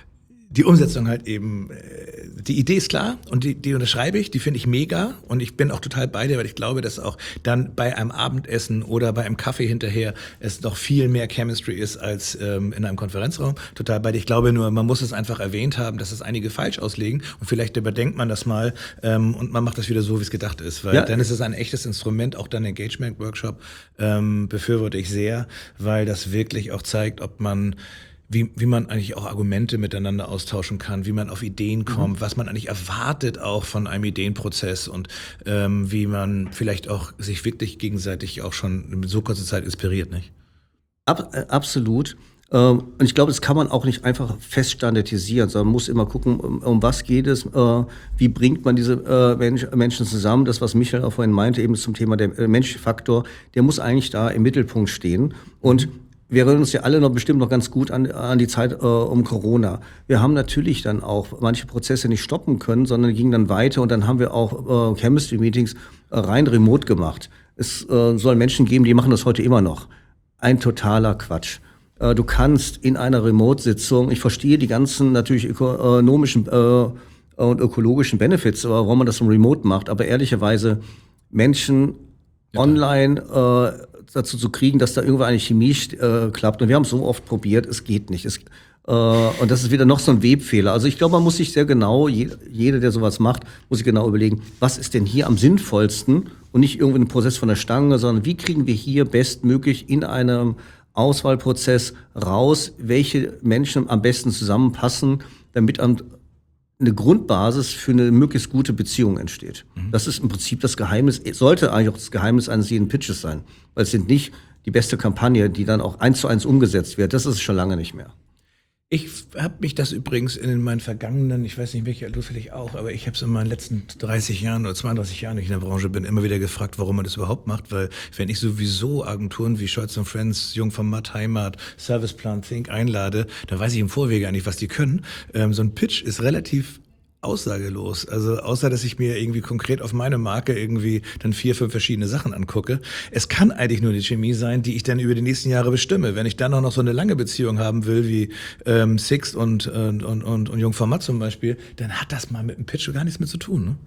die Umsetzung halt eben, äh, die Idee ist klar und die, die unterschreibe ich, die finde ich mega und ich bin auch total bei dir, weil ich glaube, dass auch dann bei einem Abendessen oder bei einem Kaffee hinterher es noch viel mehr Chemistry ist als ähm, in einem Konferenzraum. Total bei dir. Ich glaube nur, man muss es einfach erwähnt haben, dass es einige falsch auslegen und vielleicht überdenkt man das mal ähm, und man macht das wieder so, wie es gedacht ist, weil ja. dann ist es ein echtes Instrument, auch dann Engagement-Workshop ähm, befürworte ich sehr, weil das wirklich auch zeigt, ob man Wie, wie man eigentlich auch Argumente miteinander austauschen kann, wie man auf Ideen kommt, mhm. was man eigentlich erwartet auch von einem Ideenprozess und ähm, wie man vielleicht auch sich wirklich gegenseitig auch schon in so kurzer Zeit inspiriert, nicht? Ab, äh, absolut. Ähm, und ich glaube, das kann man auch nicht einfach fest standardisieren, sondern man muss immer gucken, um, um was geht es, äh, wie bringt man diese äh, Mensch, Menschen zusammen. Das, was Michael auch vorhin meinte, eben zum Thema der äh, Menschfaktor, der muss eigentlich da im Mittelpunkt stehen. Und wir erinnern uns ja alle noch bestimmt noch ganz gut an, an die Zeit äh, um Corona. Wir haben natürlich dann auch manche Prozesse nicht stoppen können, sondern gingen dann weiter und dann haben wir auch äh, Chemistry-Meetings äh, rein remote gemacht. Es äh, soll Menschen geben, die machen das heute immer noch. Ein totaler Quatsch. Äh, du kannst in einer Remote-Sitzung, ich verstehe die ganzen natürlich ökonomischen äh, und ökologischen Benefits, warum man das im Remote macht, aber ehrlicherweise Menschen ja. online äh, dazu zu kriegen, dass da irgendwo eine Chemie äh, klappt. Und wir haben es so oft probiert, es geht nicht. Es, äh, und das ist wieder noch so ein Webfehler. Also ich glaube, man muss sich sehr genau, je, jeder, der sowas macht, muss sich genau überlegen, was ist denn hier am sinnvollsten und nicht irgendwie ein Prozess von der Stange, sondern wie kriegen wir hier bestmöglich in einem Auswahlprozess raus, welche Menschen am besten zusammenpassen, damit am eine Grundbasis für eine möglichst gute Beziehung entsteht. Mhm. Das ist im Prinzip das Geheimnis, sollte eigentlich auch das Geheimnis eines jeden Pitches sein. Weil es sind nicht die beste Kampagne, die dann auch eins zu eins umgesetzt wird. Das ist es schon lange nicht mehr. Ich habe mich das übrigens in meinen vergangenen, ich weiß nicht, Michael, du vielleicht auch, aber ich habe es in meinen letzten dreißig Jahren oder zweiunddreißig Jahren, die ich in der Branche bin, immer wieder gefragt, warum man das überhaupt macht, weil wenn ich sowieso Agenturen wie Scholz und Friends, Jung vom Matt, Heimat, Serviceplan, Think einlade, dann weiß ich im Vorwege eigentlich, was die können. Ähm, so ein Pitch ist relativ aussagelos. Also außer, dass ich mir irgendwie konkret auf meine Marke irgendwie dann vier, fünf verschiedene Sachen angucke. Es kann eigentlich nur die Chemie sein, die ich dann über die nächsten Jahre bestimme. Wenn ich dann auch noch so eine lange Beziehung haben will, wie ähm, Sixt und, und, und, und, und Jung vom Matt zum Beispiel, dann hat das mal mit dem Pitch gar nichts mehr zu tun. Ne?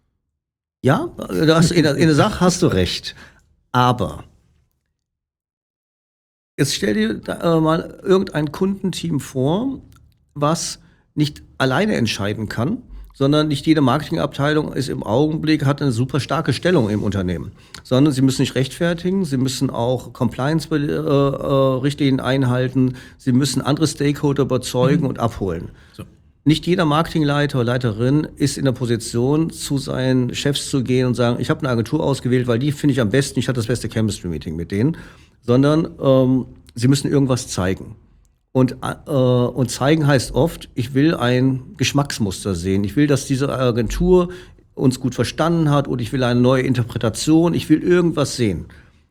Ja, du hast, in, der, in der Sache hast du recht. Aber jetzt stell dir da, äh, mal irgendein Kundenteam vor, was nicht alleine entscheiden kann, sondern nicht jede Marketingabteilung ist im Augenblick, hat eine super starke Stellung im Unternehmen. Sondern sie müssen nicht rechtfertigen, sie müssen auch Compliance-Richtlinien äh, einhalten, sie müssen andere Stakeholder überzeugen mhm. und abholen. So. nicht jeder Marketingleiter oder Leiterin ist in der Position, zu seinen Chefs zu gehen und sagen, ich habe eine Agentur ausgewählt, weil die finde ich am besten, ich hatte das beste Chemistry-Meeting mit denen, sondern ähm, sie müssen irgendwas zeigen. Und, äh, und zeigen heißt oft, ich will ein Geschmacksmuster sehen. Ich will, dass diese Agentur uns gut verstanden hat und ich will eine neue Interpretation, ich will irgendwas sehen.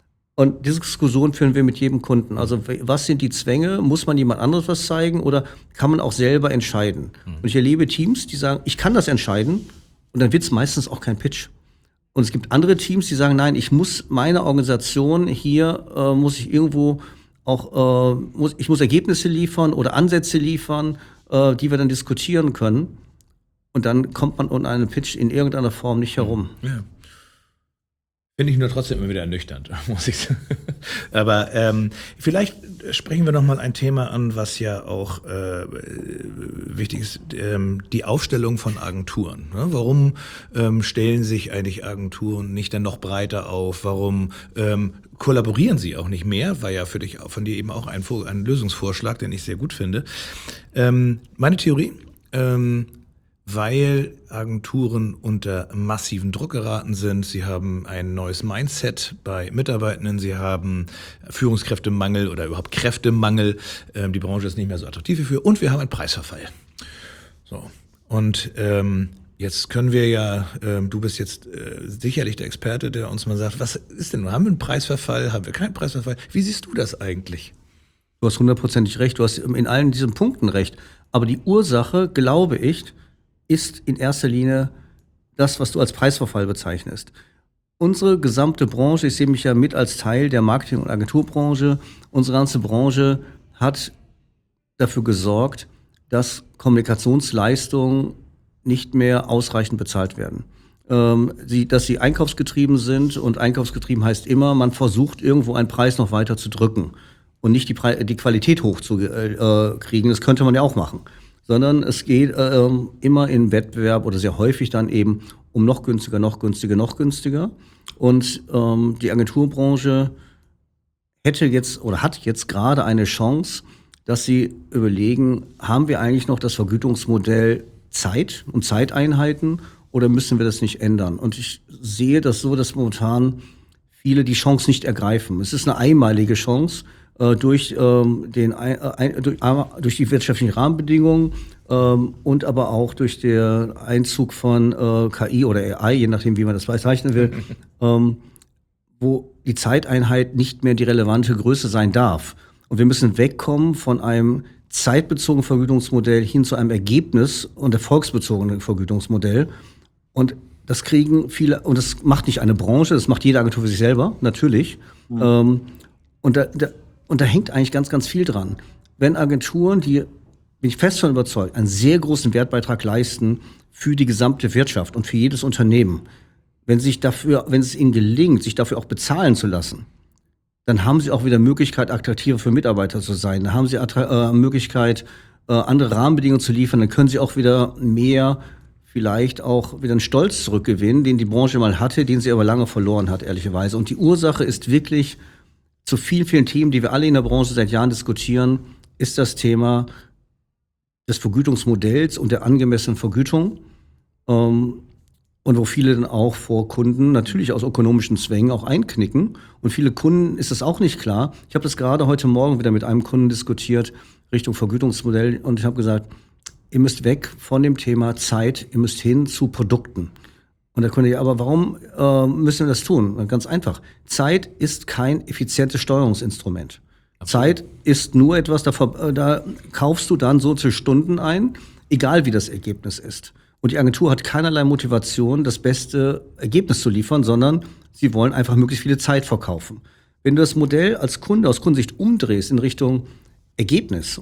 Und diese Diskussion führen wir mit jedem Kunden. Also was sind die Zwänge? Muss man jemand anderes was zeigen oder kann man auch selber entscheiden? Mhm. Und ich erlebe Teams, die sagen, ich kann das entscheiden und dann wird es meistens auch kein Pitch. Und es gibt andere Teams, die sagen, nein, ich muss meine Organisation hier, äh, muss ich irgendwo auch, äh, muss, ich muss Ergebnisse liefern oder Ansätze liefern, äh, die wir dann diskutieren können. Und dann kommt man um einen Pitch in irgendeiner Form nicht herum. Ja. Finde ich nur trotzdem immer wieder ernüchternd, muss ich sagen. Aber ähm, vielleicht sprechen wir noch mal ein Thema an, was ja auch äh, wichtig ist, ähm, die Aufstellung von Agenturen. Ne? Warum ähm, stellen sich eigentlich Agenturen nicht dann noch breiter auf? Warum ähm, kollaborieren sie auch nicht mehr? War ja für dich, von dir eben auch ein, ein Lösungsvorschlag, den ich sehr gut finde. Ähm, meine Theorie, ähm, weil Agenturen unter massiven Druck geraten sind. Sie haben ein neues Mindset bei Mitarbeitenden. Sie haben Führungskräftemangel oder überhaupt Kräftemangel. Ähm, die Branche ist nicht mehr so attraktiv wie früher. Und wir haben einen Preisverfall. So. Und ähm, jetzt können wir ja, ähm, du bist jetzt äh, sicherlich der Experte, der uns mal sagt, was ist denn, haben wir einen Preisverfall, haben wir keinen Preisverfall? Wie siehst du das eigentlich? Du hast hundertprozentig recht. Du hast in allen diesen Punkten recht. Aber die Ursache, glaube ich, ist in erster Linie das, was du als Preisverfall bezeichnest. Unsere gesamte Branche, ich sehe mich ja mit als Teil der Marketing- und Agenturbranche, unsere ganze Branche hat dafür gesorgt, dass Kommunikationsleistungen nicht mehr ausreichend bezahlt werden. Ähm, sie, dass sie einkaufsgetrieben sind und einkaufsgetrieben heißt immer, man versucht irgendwo einen Preis noch weiter zu drücken und nicht die, Pre- die Qualität hochzukriegen. Äh, das könnte man ja auch machen. Sondern es geht äh, immer in Wettbewerb oder sehr häufig dann eben um noch günstiger, noch günstiger, noch günstiger. Und ähm, die Agenturbranche hätte jetzt oder hat jetzt gerade eine Chance, dass sie überlegen, haben wir eigentlich noch das Vergütungsmodell Zeit und Zeiteinheiten oder müssen wir das nicht ändern? Und ich sehe das so, dass momentan viele die Chance nicht ergreifen. Es ist eine einmalige Chance, durch ähm, den ein, durch, durch die wirtschaftlichen Rahmenbedingungen ähm, und aber auch durch den Einzug von äh, K I oder A I, je nachdem wie man das bezeichnen will, ähm, wo die Zeiteinheit nicht mehr die relevante Größe sein darf. Und wir müssen wegkommen von einem zeitbezogenen Vergütungsmodell hin zu einem Ergebnis- und erfolgsbezogenen Vergütungsmodell. Und das kriegen viele, und das macht nicht eine Branche, das macht jede Agentur für sich selber, natürlich. Mhm. Ähm, und da, da Und da hängt eigentlich ganz, ganz viel dran. Wenn Agenturen, die, bin ich fest von überzeugt, einen sehr großen Wertbeitrag leisten für die gesamte Wirtschaft und für jedes Unternehmen, wenn sich dafür, wenn es ihnen gelingt, sich dafür auch bezahlen zu lassen, dann haben sie auch wieder Möglichkeit, attraktiver für Mitarbeiter zu sein. Dann haben sie äh, Möglichkeit, äh, andere Rahmenbedingungen zu liefern. Dann können sie auch wieder mehr, vielleicht auch wieder einen Stolz zurückgewinnen, den die Branche mal hatte, den sie aber lange verloren hat, ehrlicherweise. Und die Ursache ist wirklich, zu vielen, vielen Themen, die wir alle in der Branche seit Jahren diskutieren, ist das Thema des Vergütungsmodells und der angemessenen Vergütung. Ähm, und wo viele dann auch vor Kunden natürlich aus ökonomischen Zwängen auch einknicken. Und viele Kunden ist das auch nicht klar. Ich habe das gerade heute Morgen wieder mit einem Kunden diskutiert, Richtung Vergütungsmodell. Und ich habe gesagt, ihr müsst weg von dem Thema Zeit, ihr müsst hin zu Produkten. Und der Kunde, ja, aber warum äh, müssen wir das tun? Ganz einfach. Zeit ist kein effizientes Steuerungsinstrument. Absolut. Zeit ist nur etwas, da, da kaufst du dann so zu Stunden ein, egal wie das Ergebnis ist. Und die Agentur hat keinerlei Motivation, das beste Ergebnis zu liefern, sondern sie wollen einfach möglichst viele Zeit verkaufen. Wenn du das Modell als Kunde aus Kundensicht umdrehst in Richtung Ergebnis,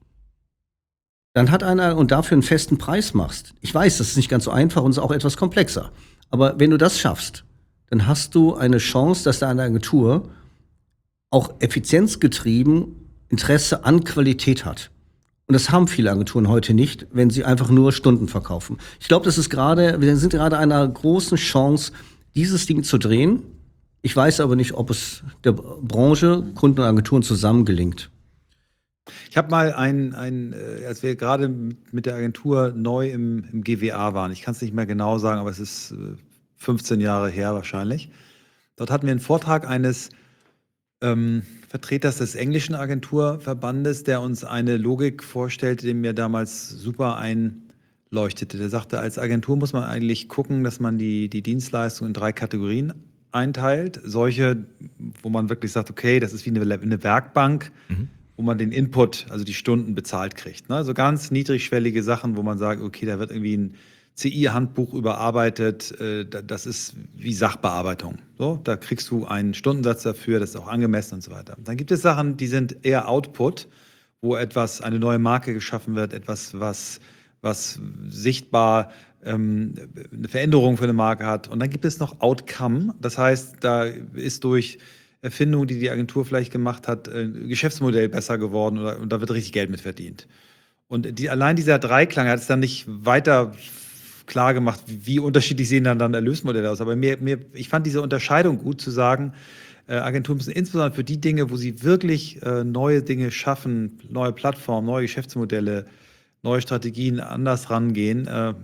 dann hat einer und dafür einen festen Preis machst. Ich weiß, das ist nicht ganz so einfach und ist auch etwas komplexer. Aber wenn du das schaffst, dann hast du eine Chance, dass deine Agentur auch effizienzgetrieben Interesse an Qualität hat. Und das haben viele Agenturen heute nicht, wenn sie einfach nur Stunden verkaufen. Ich glaube, das ist gerade, wir sind gerade einer großen Chance, dieses Ding zu drehen. Ich weiß aber nicht, ob es der Branche, Kunden und Agenturen zusammen gelingt. Ich habe mal ein, ein äh, als wir gerade mit mit der Agentur neu im, im G W A waren, ich kann es nicht mehr genau sagen, aber es ist äh, fünfzehn Jahre her wahrscheinlich. Dort hatten wir einen Vortrag eines ähm, Vertreters des englischen Agenturverbandes, der uns eine Logik vorstellte, die mir damals super einleuchtete. Der sagte, als Agentur muss man eigentlich gucken, dass man die, die Dienstleistung in drei Kategorien einteilt. Solche, wo man wirklich sagt, okay, das ist wie eine, eine Werkbank, Mhm. wo man den Input, also die Stunden bezahlt kriegt. Ne? So ganz niedrigschwellige Sachen, wo man sagt, okay, da wird irgendwie ein C I-Handbuch überarbeitet, äh, da- das ist wie Sachbearbeitung. So, da kriegst du einen Stundensatz dafür, das ist auch angemessen und so weiter. Dann gibt es Sachen, die sind eher Output, wo etwas, eine neue Marke geschaffen wird, etwas, was, was sichtbar ähm, eine Veränderung für eine Marke hat. Und dann gibt es noch Outcome, das heißt, da ist durch Erfindung, die die Agentur vielleicht gemacht hat, ein Geschäftsmodell besser geworden oder, und da wird richtig Geld mit verdient. Und die, allein dieser Dreiklang hat es dann nicht weiter klar gemacht, wie, wie unterschiedlich sehen dann, dann Erlösmodelle aus. Aber mir, mir, ich fand diese Unterscheidung gut zu sagen, äh, Agenturen müssen insbesondere für die Dinge, wo sie wirklich äh, neue Dinge schaffen, neue Plattformen, neue Geschäftsmodelle, neue Strategien anders rangehen, äh, äh,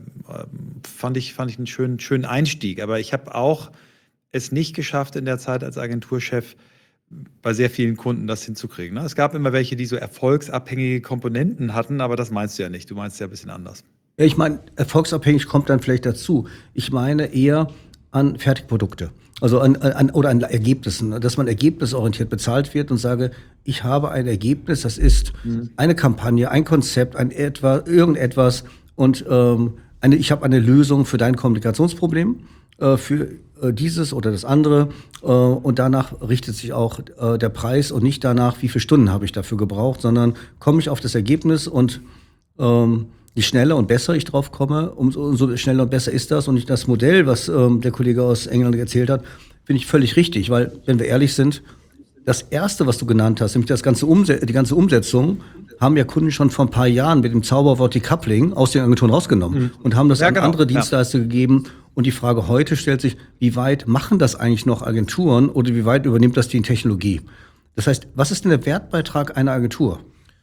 fand ich, fand ich einen schönen, schönen Einstieg. Aber ich habe auch es nicht geschafft in der Zeit als Agenturchef bei sehr vielen Kunden das hinzukriegen. Ne? Es gab immer welche, die so erfolgsabhängige Komponenten hatten, aber das meinst du ja nicht. Du meinst ja ein bisschen anders. Ja, ich meine, erfolgsabhängig kommt dann vielleicht dazu. Ich meine eher an Fertigprodukte. Also an, an oder an Ergebnissen, dass man ergebnisorientiert bezahlt wird und sage, ich habe ein Ergebnis, das ist mhm. eine Kampagne, ein Konzept, ein etwa, irgendetwas und ähm, eine, ich habe eine Lösung für dein Kommunikationsproblem, äh, für äh, dieses oder das andere äh, und danach richtet sich auch äh, der Preis und nicht danach, wie viele Stunden habe ich dafür gebraucht, sondern komme ich auf das Ergebnis und ähm, je schneller und besser ich drauf komme, umso, umso schneller und besser ist das. Und das Modell, was ähm, der Kollege aus England erzählt hat, finde ich völlig richtig. Weil, wenn wir ehrlich sind, das Erste, was du genannt hast, nämlich das ganze Umse- die ganze Umsetzung, haben ja Kunden schon vor ein paar Jahren mit dem Zauberwort Decoupling aus den Agenturen rausgenommen mhm. und haben das ja, an genau. andere Dienstleister ja. gegeben. Und die Frage heute stellt sich, wie weit machen das eigentlich noch Agenturen oder wie weit übernimmt das die Technologie? Das heißt, was ist denn der Wertbeitrag einer Agentur?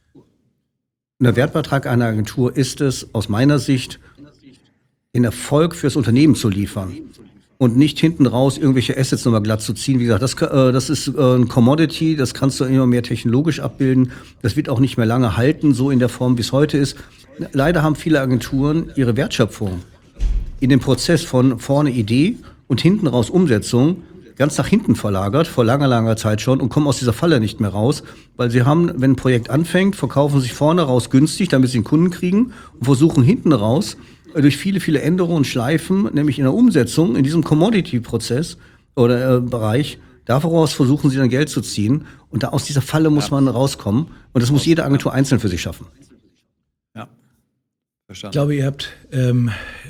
Der Wertbeitrag einer Agentur ist es, aus meiner Sicht, den Erfolg fürs Unternehmen zu liefern und nicht hinten raus irgendwelche Assets nochmal glatt zu ziehen. Wie gesagt, das, äh, das ist äh, ein Commodity, das kannst du immer mehr technologisch abbilden. Das wird auch nicht mehr lange halten, so in der Form, wie es heute ist. Leider haben viele Agenturen ihre Wertschöpfung in den Prozess von vorne Idee und hinten raus Umsetzung ganz nach hinten verlagert, vor langer, langer Zeit schon und kommen aus dieser Falle nicht mehr raus, weil sie haben, wenn ein Projekt anfängt, verkaufen sich vorne raus günstig, damit sie einen Kunden kriegen und versuchen hinten raus durch viele, viele Änderungen und Schleifen, nämlich in der Umsetzung, in diesem Commodity-Prozess oder äh, Bereich, daraus versuchen sie dann Geld zu ziehen und da aus dieser Falle muss ja. man rauskommen und das muss jede Agentur einzeln für sich schaffen. Ja, verstanden. Ich glaube, ihr habt ähm,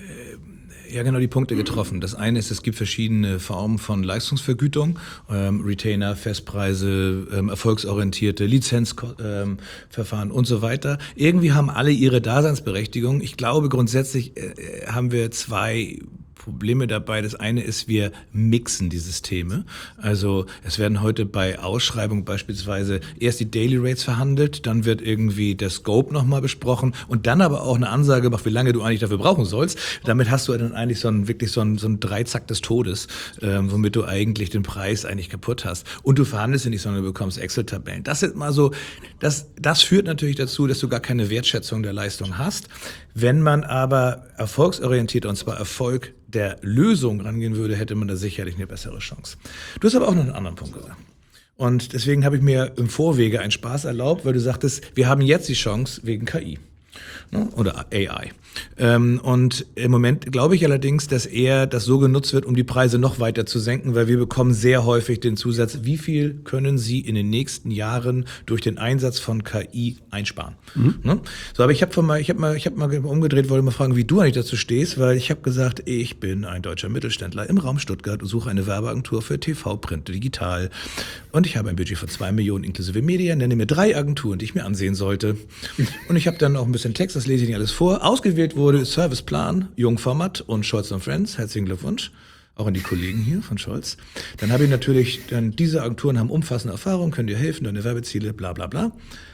ja genau die Punkte getroffen. Das eine ist, es gibt verschiedene Formen von Leistungsvergütung, ähm, Retainer, Festpreise, ähm, erfolgsorientierte Lizenzverfahren ähm, und so weiter. Irgendwie haben alle ihre Daseinsberechtigung. Ich glaube, grundsätzlich äh, haben wir zwei Probleme dabei. Das eine ist, wir mixen die Systeme. Also es werden heute bei Ausschreibungen beispielsweise erst die Daily Rates verhandelt, dann wird irgendwie der Scope nochmal besprochen und dann aber auch eine Ansage gemacht, wie lange du eigentlich dafür brauchen sollst. Damit hast du dann eigentlich so ein wirklich so ein, so ein Dreizack des Todes, ähm, womit du eigentlich den Preis eigentlich kaputt hast. Und du verhandelst ja nicht, sondern du bekommst Excel-Tabellen. Das sind mal so, das, das führt natürlich dazu, dass du gar keine Wertschätzung der Leistung hast. Wenn man aber erfolgsorientiert, und zwar Erfolg der Lösung rangehen würde, hätte man da sicherlich eine bessere Chance. Du hast aber auch noch einen anderen Punkt gesagt. Und deswegen habe ich mir im Vorwege einen Spaß erlaubt, weil du sagtest, wir haben jetzt die Chance wegen K I. Oder A I. Ähm, und im Moment glaube ich allerdings, dass eher das so genutzt wird, um die Preise noch weiter zu senken, weil wir bekommen sehr häufig den Zusatz, wie viel können Sie in den nächsten Jahren durch den Einsatz von K I einsparen? Mhm. Ne? So, aber ich habe mal, ich habe mal, ich habe mal umgedreht, wollte mal fragen, wie du eigentlich dazu stehst, weil ich habe gesagt, ich bin ein deutscher Mittelständler im Raum Stuttgart und suche eine Werbeagentur für T V, Print, Digital und ich habe ein Budget von zwei Millionen inklusive Media, nenne mir drei Agenturen, die ich mir ansehen sollte und ich habe dann auch ein bisschen Text, das lese ich nicht alles vor. Ausgewählt wurde Serviceplan, Jungformat und Scholz und Friends. Herzlichen Glückwunsch. Auch an die Kollegen hier von Scholz. Dann habe ich natürlich, dann diese Agenturen haben umfassende Erfahrung, können dir helfen, deine Werbeziele, bla bla bla. Und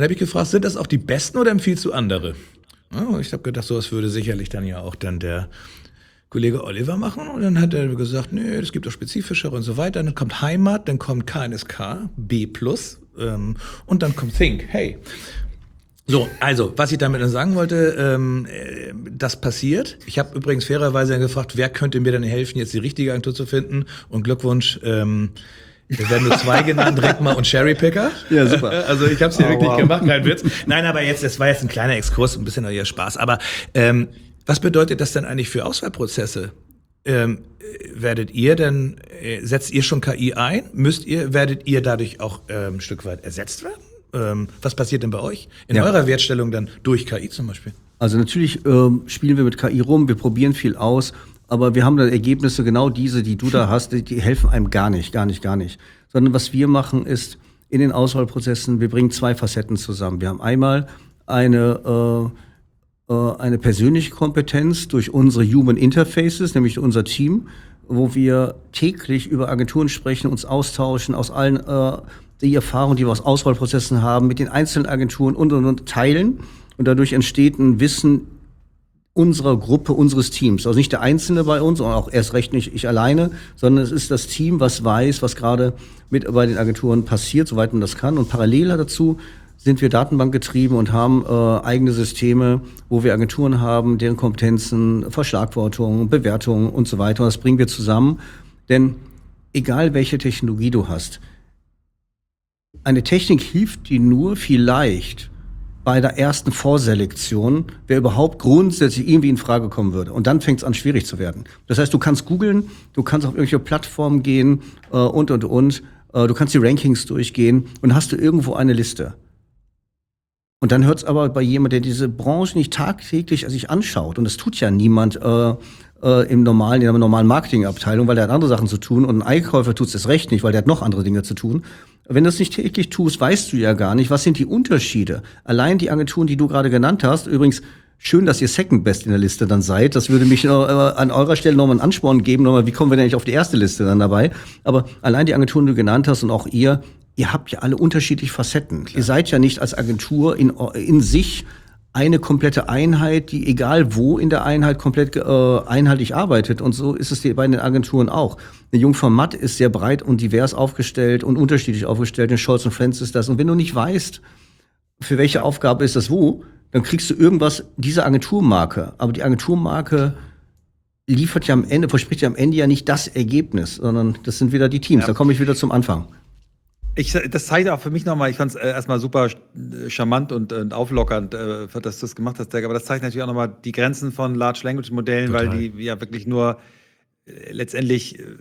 da habe ich gefragt, sind das auch die Besten oder empfiehlst du andere? Ja, ich habe gedacht, sowas würde sicherlich dann ja auch dann der Kollege Oliver machen. Und dann hat er gesagt, nee, es gibt auch spezifischere und so weiter. Dann kommt Heimat, dann kommt K N S K, B plus, ähm, und dann kommt Think, hey. So, also, was ich damit dann sagen wollte, ähm, äh, das passiert. Ich habe übrigens fairerweise gefragt, wer könnte mir denn helfen, jetzt die richtige Agentur zu finden? Und Glückwunsch, ähm, es werden nur zwei genannt, Reckmer und Cherrypicker. Ja, super. Also ich habe es hier Oh, wirklich wow. gemacht, kein Witz. Nein, aber jetzt, das war jetzt ein kleiner Exkurs, ein bisschen euer Spaß. Aber ähm, was bedeutet das denn eigentlich für Auswahlprozesse? Ähm, werdet ihr denn, äh, setzt ihr schon K I ein? Müsst ihr, werdet ihr dadurch auch ähm, ein Stück weit ersetzt werden? Ähm, was passiert denn bei euch in Ja. eurer Wertstellung dann durch K I zum Beispiel? Also natürlich ähm, spielen wir mit K I rum, wir probieren viel aus, aber wir haben dann Ergebnisse, genau diese, die du da hast, die, die helfen einem gar nicht, gar nicht, gar nicht. Sondern was wir machen ist, in den Auswahlprozessen, wir bringen zwei Facetten zusammen. Wir haben einmal eine, äh, äh, eine persönliche Kompetenz durch unsere Human Interfaces, nämlich unser Team, wo wir täglich über Agenturen sprechen, uns austauschen, aus allen äh, die Erfahrungen, die wir aus Auswahlprozessen haben, mit den einzelnen Agenturen und, und, und teilen. Und dadurch entsteht ein Wissen unserer Gruppe, unseres Teams. Also nicht der Einzelne bei uns, und auch erst recht nicht ich alleine, sondern es ist das Team, was weiß, was gerade mit bei den Agenturen passiert, soweit man das kann. Und parallel dazu sind wir datenbankgetrieben und haben äh, eigene Systeme, wo wir Agenturen haben, deren Kompetenzen, Verschlagwortungen, Bewertungen und so weiter. Und das bringen wir zusammen. Denn egal welche Technologie du hast, eine Technik hilft dir nur vielleicht bei der ersten Vorselektion, wer überhaupt grundsätzlich irgendwie in Frage kommen würde. Und dann fängt es an, schwierig zu werden. Das heißt, du kannst googeln, du kannst auf irgendwelche Plattformen gehen äh, und, und, und. Äh, du kannst die Rankings durchgehen und hast du irgendwo eine Liste. Und dann hört es aber bei jemandem, der diese Branche nicht tagtäglich sich anschaut, und das tut ja niemand äh, äh, im normalen, in der normalen Marketingabteilung, weil der hat andere Sachen zu tun, und ein Einkäufer tut es erst recht nicht, weil der hat noch andere Dinge zu tun. Wenn du das nicht täglich tust, weißt du ja gar nicht, was sind die Unterschiede. Allein die Agenturen, die du gerade genannt hast, übrigens schön, dass ihr Second Best in der Liste dann seid. Das würde mich äh, an eurer Stelle nochmal einen Ansporn geben, nochmal, wie kommen wir denn nicht auf die erste Liste dann dabei? Aber allein die Agenturen, die du genannt hast, und auch ihr, ihr habt ja alle unterschiedliche Facetten. Klar. Ihr seid ja nicht als Agentur in, in sich eine komplette Einheit, die egal wo in der Einheit komplett äh, einheitlich arbeitet. Und so ist es bei den Agenturen auch. Eine Jungform Matt ist sehr breit und divers aufgestellt und unterschiedlich aufgestellt. Eine Scholz und Friends ist das. Und wenn du nicht weißt, für welche Aufgabe ist das wo, dann kriegst du irgendwas, diese Agenturmarke. Aber die Agenturmarke liefert ja am Ende, verspricht ja am Ende ja nicht das Ergebnis, sondern das sind wieder die Teams. Ja. Da komme ich wieder zum Anfang. Ich, das zeigt auch für mich nochmal, ich fand es äh, erstmal super charmant und, und auflockernd, äh, dass du das gemacht hast, Dirk, aber das zeigt natürlich auch nochmal die Grenzen von Large Language Modellen, Total. Weil die ja wirklich nur äh, letztendlich äh,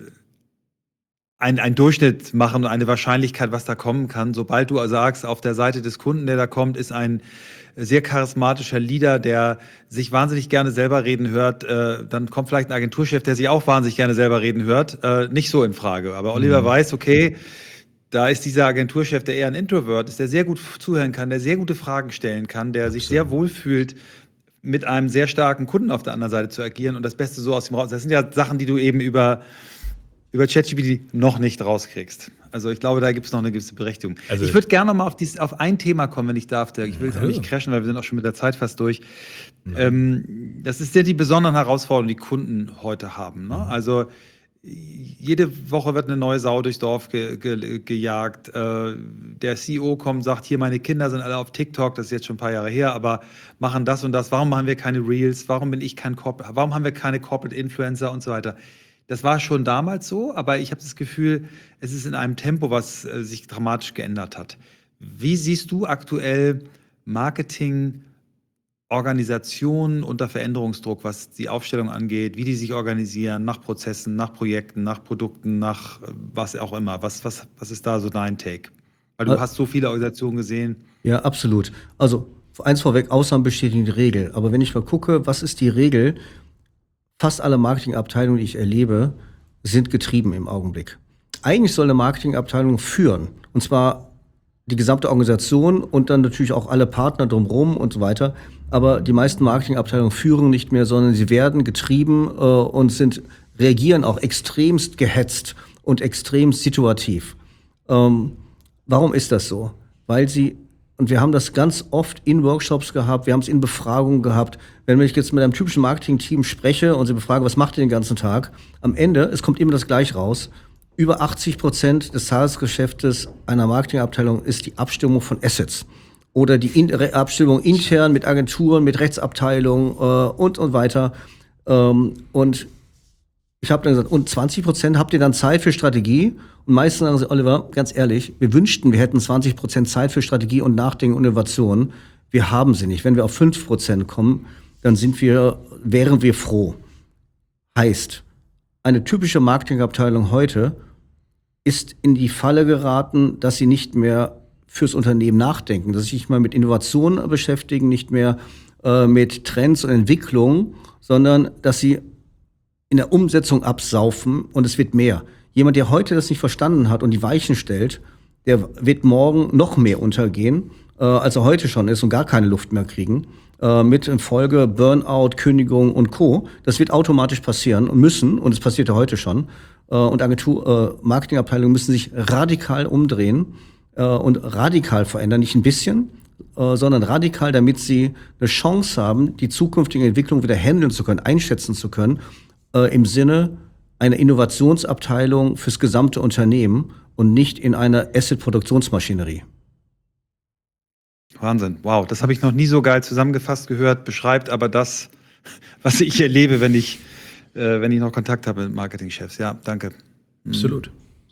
ein, ein Durchschnitt machen und eine Wahrscheinlichkeit, was da kommen kann. Sobald du sagst, auf der Seite des Kunden, der da kommt, ist ein sehr charismatischer Leader, der sich wahnsinnig gerne selber reden hört, äh, dann kommt vielleicht ein Agenturchef, der sich auch wahnsinnig gerne selber reden hört, äh, nicht so in Frage. Aber Oliver mhm. weiß, okay, da ist dieser Agenturchef, der eher ein Introvert ist, der sehr gut zuhören kann, der sehr gute Fragen stellen kann, der sich sehr wohl fühlt, mit einem sehr starken Kunden auf der anderen Seite zu agieren und das Beste so aus dem raus. Das sind ja Sachen, die du eben über, über ChatGPT noch nicht rauskriegst. Also ich glaube, da gibt es noch eine gewisse Berechtigung. Also ich würde gerne noch mal auf, dies, auf ein Thema kommen, wenn ich darf, Dirk. Ich will es auch nicht crashen, weil wir sind auch schon mit der Zeit fast durch. Mhm. Ähm, das ist ja die besonderen Herausforderungen, die Kunden heute haben. Ne? Also jede Woche wird eine neue Sau durchs Dorf ge ge gejagt. Äh, der C E O kommt und sagt, hier, meine Kinder sind alle auf TikTok, das ist jetzt schon ein paar Jahre her, aber machen das und das. Warum machen wir keine Reels? Warum bin ich kein Corporate? Warum haben wir keine Corporate Influencer und so weiter? Das war schon damals so, aber ich habe das Gefühl, es ist in einem Tempo, was äh, sich dramatisch geändert hat. Wie siehst du aktuell Marketing, Organisationen unter Veränderungsdruck, was die Aufstellung angeht, wie die sich organisieren, nach Prozessen, nach Projekten, nach Produkten, nach was auch immer. Was, was, was ist da so dein Take? Weil du ja. hast so viele Organisationen gesehen. Ja, absolut. Also eins vorweg, Ausnahmen bestätigen die Regel. Aber wenn ich mal gucke, was ist die Regel? Fast alle Marketingabteilungen, die ich erlebe, sind getrieben im Augenblick. Eigentlich soll eine Marketingabteilung führen. Und zwar die gesamte Organisation und dann natürlich auch alle Partner drumherum und so weiter. Aber die meisten Marketingabteilungen führen nicht mehr, sondern sie werden getrieben äh, und sind, reagieren auch extremst gehetzt und extremst situativ. Ähm, warum ist das so? Weil sie, Und wir haben das ganz oft in Workshops gehabt, wir haben es in Befragungen gehabt. Wenn ich jetzt mit einem typischen Marketing-Team spreche und sie befrage, was macht ihr den ganzen Tag? Am Ende, es kommt immer das Gleiche raus. Über achtzig Prozent des Tagesgeschäftes einer Marketingabteilung ist die Abstimmung von Assets. Oder die in Abstimmung intern mit Agenturen, mit Rechtsabteilungen äh, und und weiter. Ähm, und ich habe dann gesagt, und zwanzig Prozent habt ihr dann Zeit für Strategie? Und meistens sagen sie, Oliver, ganz ehrlich, wir wünschten, wir hätten zwanzig Prozent Zeit für Strategie und Nachdenken und Innovation. Wir haben sie nicht. Wenn wir auf fünf Prozent kommen, dann sind wir, wären wir froh. Heißt, eine typische Marketingabteilung heute ist in die Falle geraten, dass sie nicht mehr fürs Unternehmen nachdenken, dass sie sich nicht mal mit Innovationen beschäftigen, nicht mehr äh, mit Trends und Entwicklungen, sondern dass sie in der Umsetzung absaufen und es wird mehr. Jemand, der heute das nicht verstanden hat und die Weichen stellt, der wird morgen noch mehr untergehen, äh, als er heute schon ist und gar keine Luft mehr kriegen. Äh, mit in Folge Burnout, Kündigung und Co. Das wird automatisch passieren und müssen, und es passiert ja heute schon. Äh, und Agentur, äh, Marketingabteilungen müssen sich radikal umdrehen äh, und radikal verändern, nicht ein bisschen, äh, sondern radikal, damit sie eine Chance haben, die zukünftige Entwicklung wieder handeln zu können, einschätzen zu können, äh, im Sinne einer Innovationsabteilung fürs gesamte Unternehmen und nicht in einer Asset-Produktionsmaschinerie. Wahnsinn, wow, das habe ich noch nie so geil zusammengefasst gehört, beschreibt aber das, was ich erlebe, wenn ich, äh, wenn ich noch Kontakt habe mit Marketingchefs. Ja, danke. Mhm. Absolut.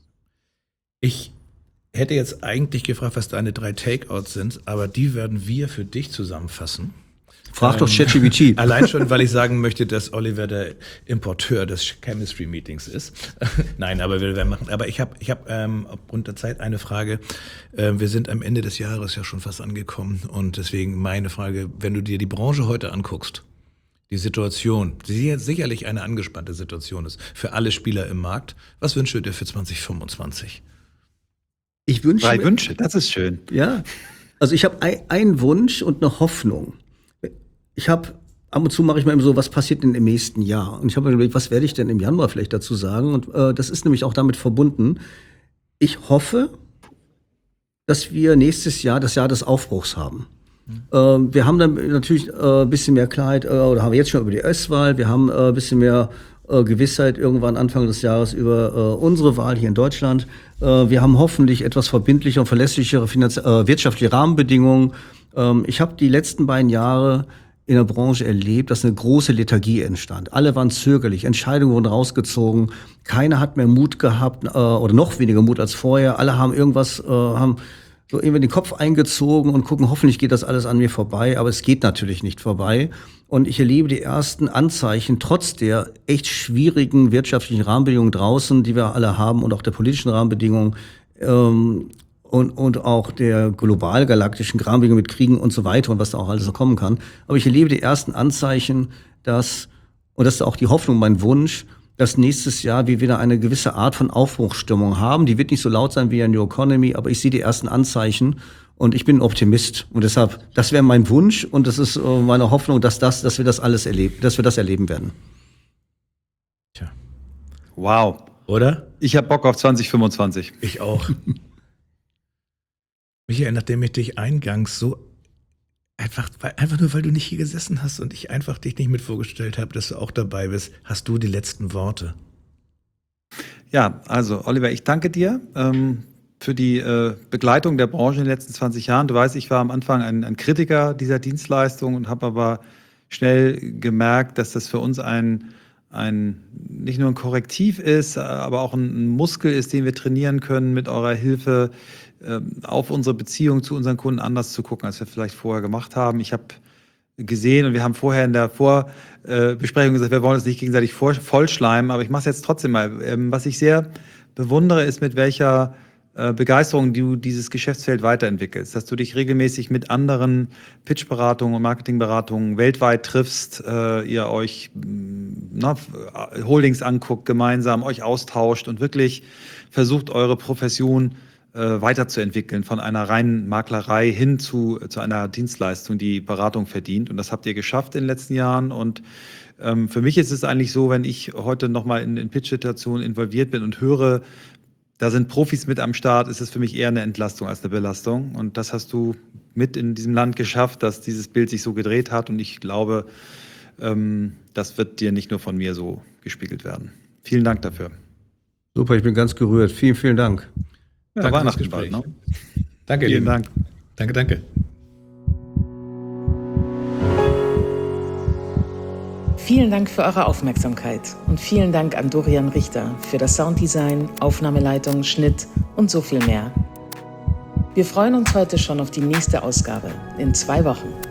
Ich hätte jetzt eigentlich gefragt, was deine drei Takeouts sind, aber die werden wir für dich zusammenfassen. Frag ähm, doch ChatGPT. Allein schon, weil ich sagen möchte, dass Oliver der Importeur des Chemistry Meetings ist. Nein, aber wir werden machen. Aber ich habe ich hab, ähm, aufgrund der Zeit eine Frage. Äh, wir sind am Ende des Jahres ja schon fast angekommen und deswegen meine Frage, wenn du dir die Branche heute anguckst, die Situation, die jetzt sicherlich eine angespannte Situation ist für alle Spieler im Markt, was wünschst du dir für zwanzig fünfundzwanzig? Ich wünsche Drei mir- Wünsche, das ist schön. Ja, also ich habe ein, einen Wunsch und eine Hoffnung. Ich habe, ab und zu mache ich mir immer so, was passiert denn im nächsten Jahr? Und ich habe mir überlegt, was werde ich denn im Januar vielleicht dazu sagen? Und äh, das ist nämlich auch damit verbunden. Ich hoffe, dass wir nächstes Jahr das Jahr des Aufbruchs haben. Mhm. Ähm, wir haben dann natürlich äh, ein bisschen mehr Klarheit, äh, oder haben wir jetzt schon über die S-Wahl, wir haben äh, ein bisschen mehr äh, Gewissheit irgendwann Anfang des Jahres über äh, unsere Wahl hier in Deutschland. Äh, wir haben hoffentlich etwas verbindlichere und verlässlichere Finanz- äh, wirtschaftliche Rahmenbedingungen. Ähm, ich habe die letzten beiden Jahre in der Branche erlebt, dass eine große Lethargie entstand. Alle waren zögerlich, Entscheidungen wurden rausgezogen, keiner hat mehr Mut gehabt äh, oder noch weniger Mut als vorher. Alle haben irgendwas, äh, haben so irgendwie den Kopf eingezogen und gucken, hoffentlich geht das alles an mir vorbei, aber es geht natürlich nicht vorbei. Und ich erlebe die ersten Anzeichen, trotz der echt schwierigen wirtschaftlichen Rahmenbedingungen draußen, die wir alle haben und auch der politischen Rahmenbedingungen, ähm, Und, und auch der global-galaktischen Rahmenbedingungen mit Kriegen und so weiter und was da auch alles so kommen kann. Aber ich erlebe die ersten Anzeichen, dass, und das ist auch die Hoffnung, mein Wunsch, dass nächstes Jahr wir wieder eine gewisse Art von Aufbruchsstimmung haben. Die wird nicht so laut sein wie in New Economy, aber ich sehe die ersten Anzeichen und ich bin ein Optimist. Und deshalb, das wäre mein Wunsch und das ist meine Hoffnung, dass das, dass wir das alles erleben, dass wir das erleben werden. Tja. Wow. Oder? Ich habe Bock auf zwanzig fünfundzwanzig. Ich auch. Michael, nachdem ich dich eingangs so einfach, einfach nur, weil du nicht hier gesessen hast und ich einfach dich nicht mit vorgestellt habe, dass du auch dabei bist, hast du die letzten Worte. Ja, also Oliver, ich danke dir ähm, für die äh, Begleitung der Branche in den letzten zwanzig Jahren. Du weißt, ich war am Anfang ein, ein Kritiker dieser Dienstleistung und habe aber schnell gemerkt, dass das für uns ein, ein nicht nur ein Korrektiv ist, aber auch ein, ein Muskel ist, den wir trainieren können mit eurer Hilfe, auf unsere Beziehung zu unseren Kunden anders zu gucken, als wir vielleicht vorher gemacht haben. Ich habe gesehen und wir haben vorher in der Vorbesprechung gesagt, wir wollen uns nicht gegenseitig vollschleimen, aber ich mache es jetzt trotzdem mal. Was ich sehr bewundere, ist, mit welcher Begeisterung du dieses Geschäftsfeld weiterentwickelst, dass du dich regelmäßig mit anderen Pitchberatungen und Marketingberatungen weltweit triffst, ihr euch na, Holdings anguckt, gemeinsam euch austauscht und wirklich versucht, eure Profession weiterzuentwickeln von einer reinen Maklerei hin zu, zu einer Dienstleistung, die Beratung verdient. Und das habt ihr geschafft in den letzten Jahren. Und ähm, für mich ist es eigentlich so, wenn ich heute nochmal in, in Pitch-Situationen involviert bin und höre, da sind Profis mit am Start, ist es für mich eher eine Entlastung als eine Belastung. Und das hast du mit in diesem Land geschafft, dass dieses Bild sich so gedreht hat. Und ich glaube, ähm, das wird dir nicht nur von mir so gespiegelt werden. Vielen Dank dafür. Super, ich bin ganz gerührt. Vielen, vielen Dank. Ja, Danke Weihnachten fürs bald, Gespräch. ne? Danke, Vielen Lieben. Dank. Danke, danke. Vielen Dank für eure Aufmerksamkeit und vielen Dank an Dorian Richter für das Sounddesign, Aufnahmeleitung, Schnitt und so viel mehr. Wir freuen uns heute schon auf die nächste Ausgabe in zwei Wochen.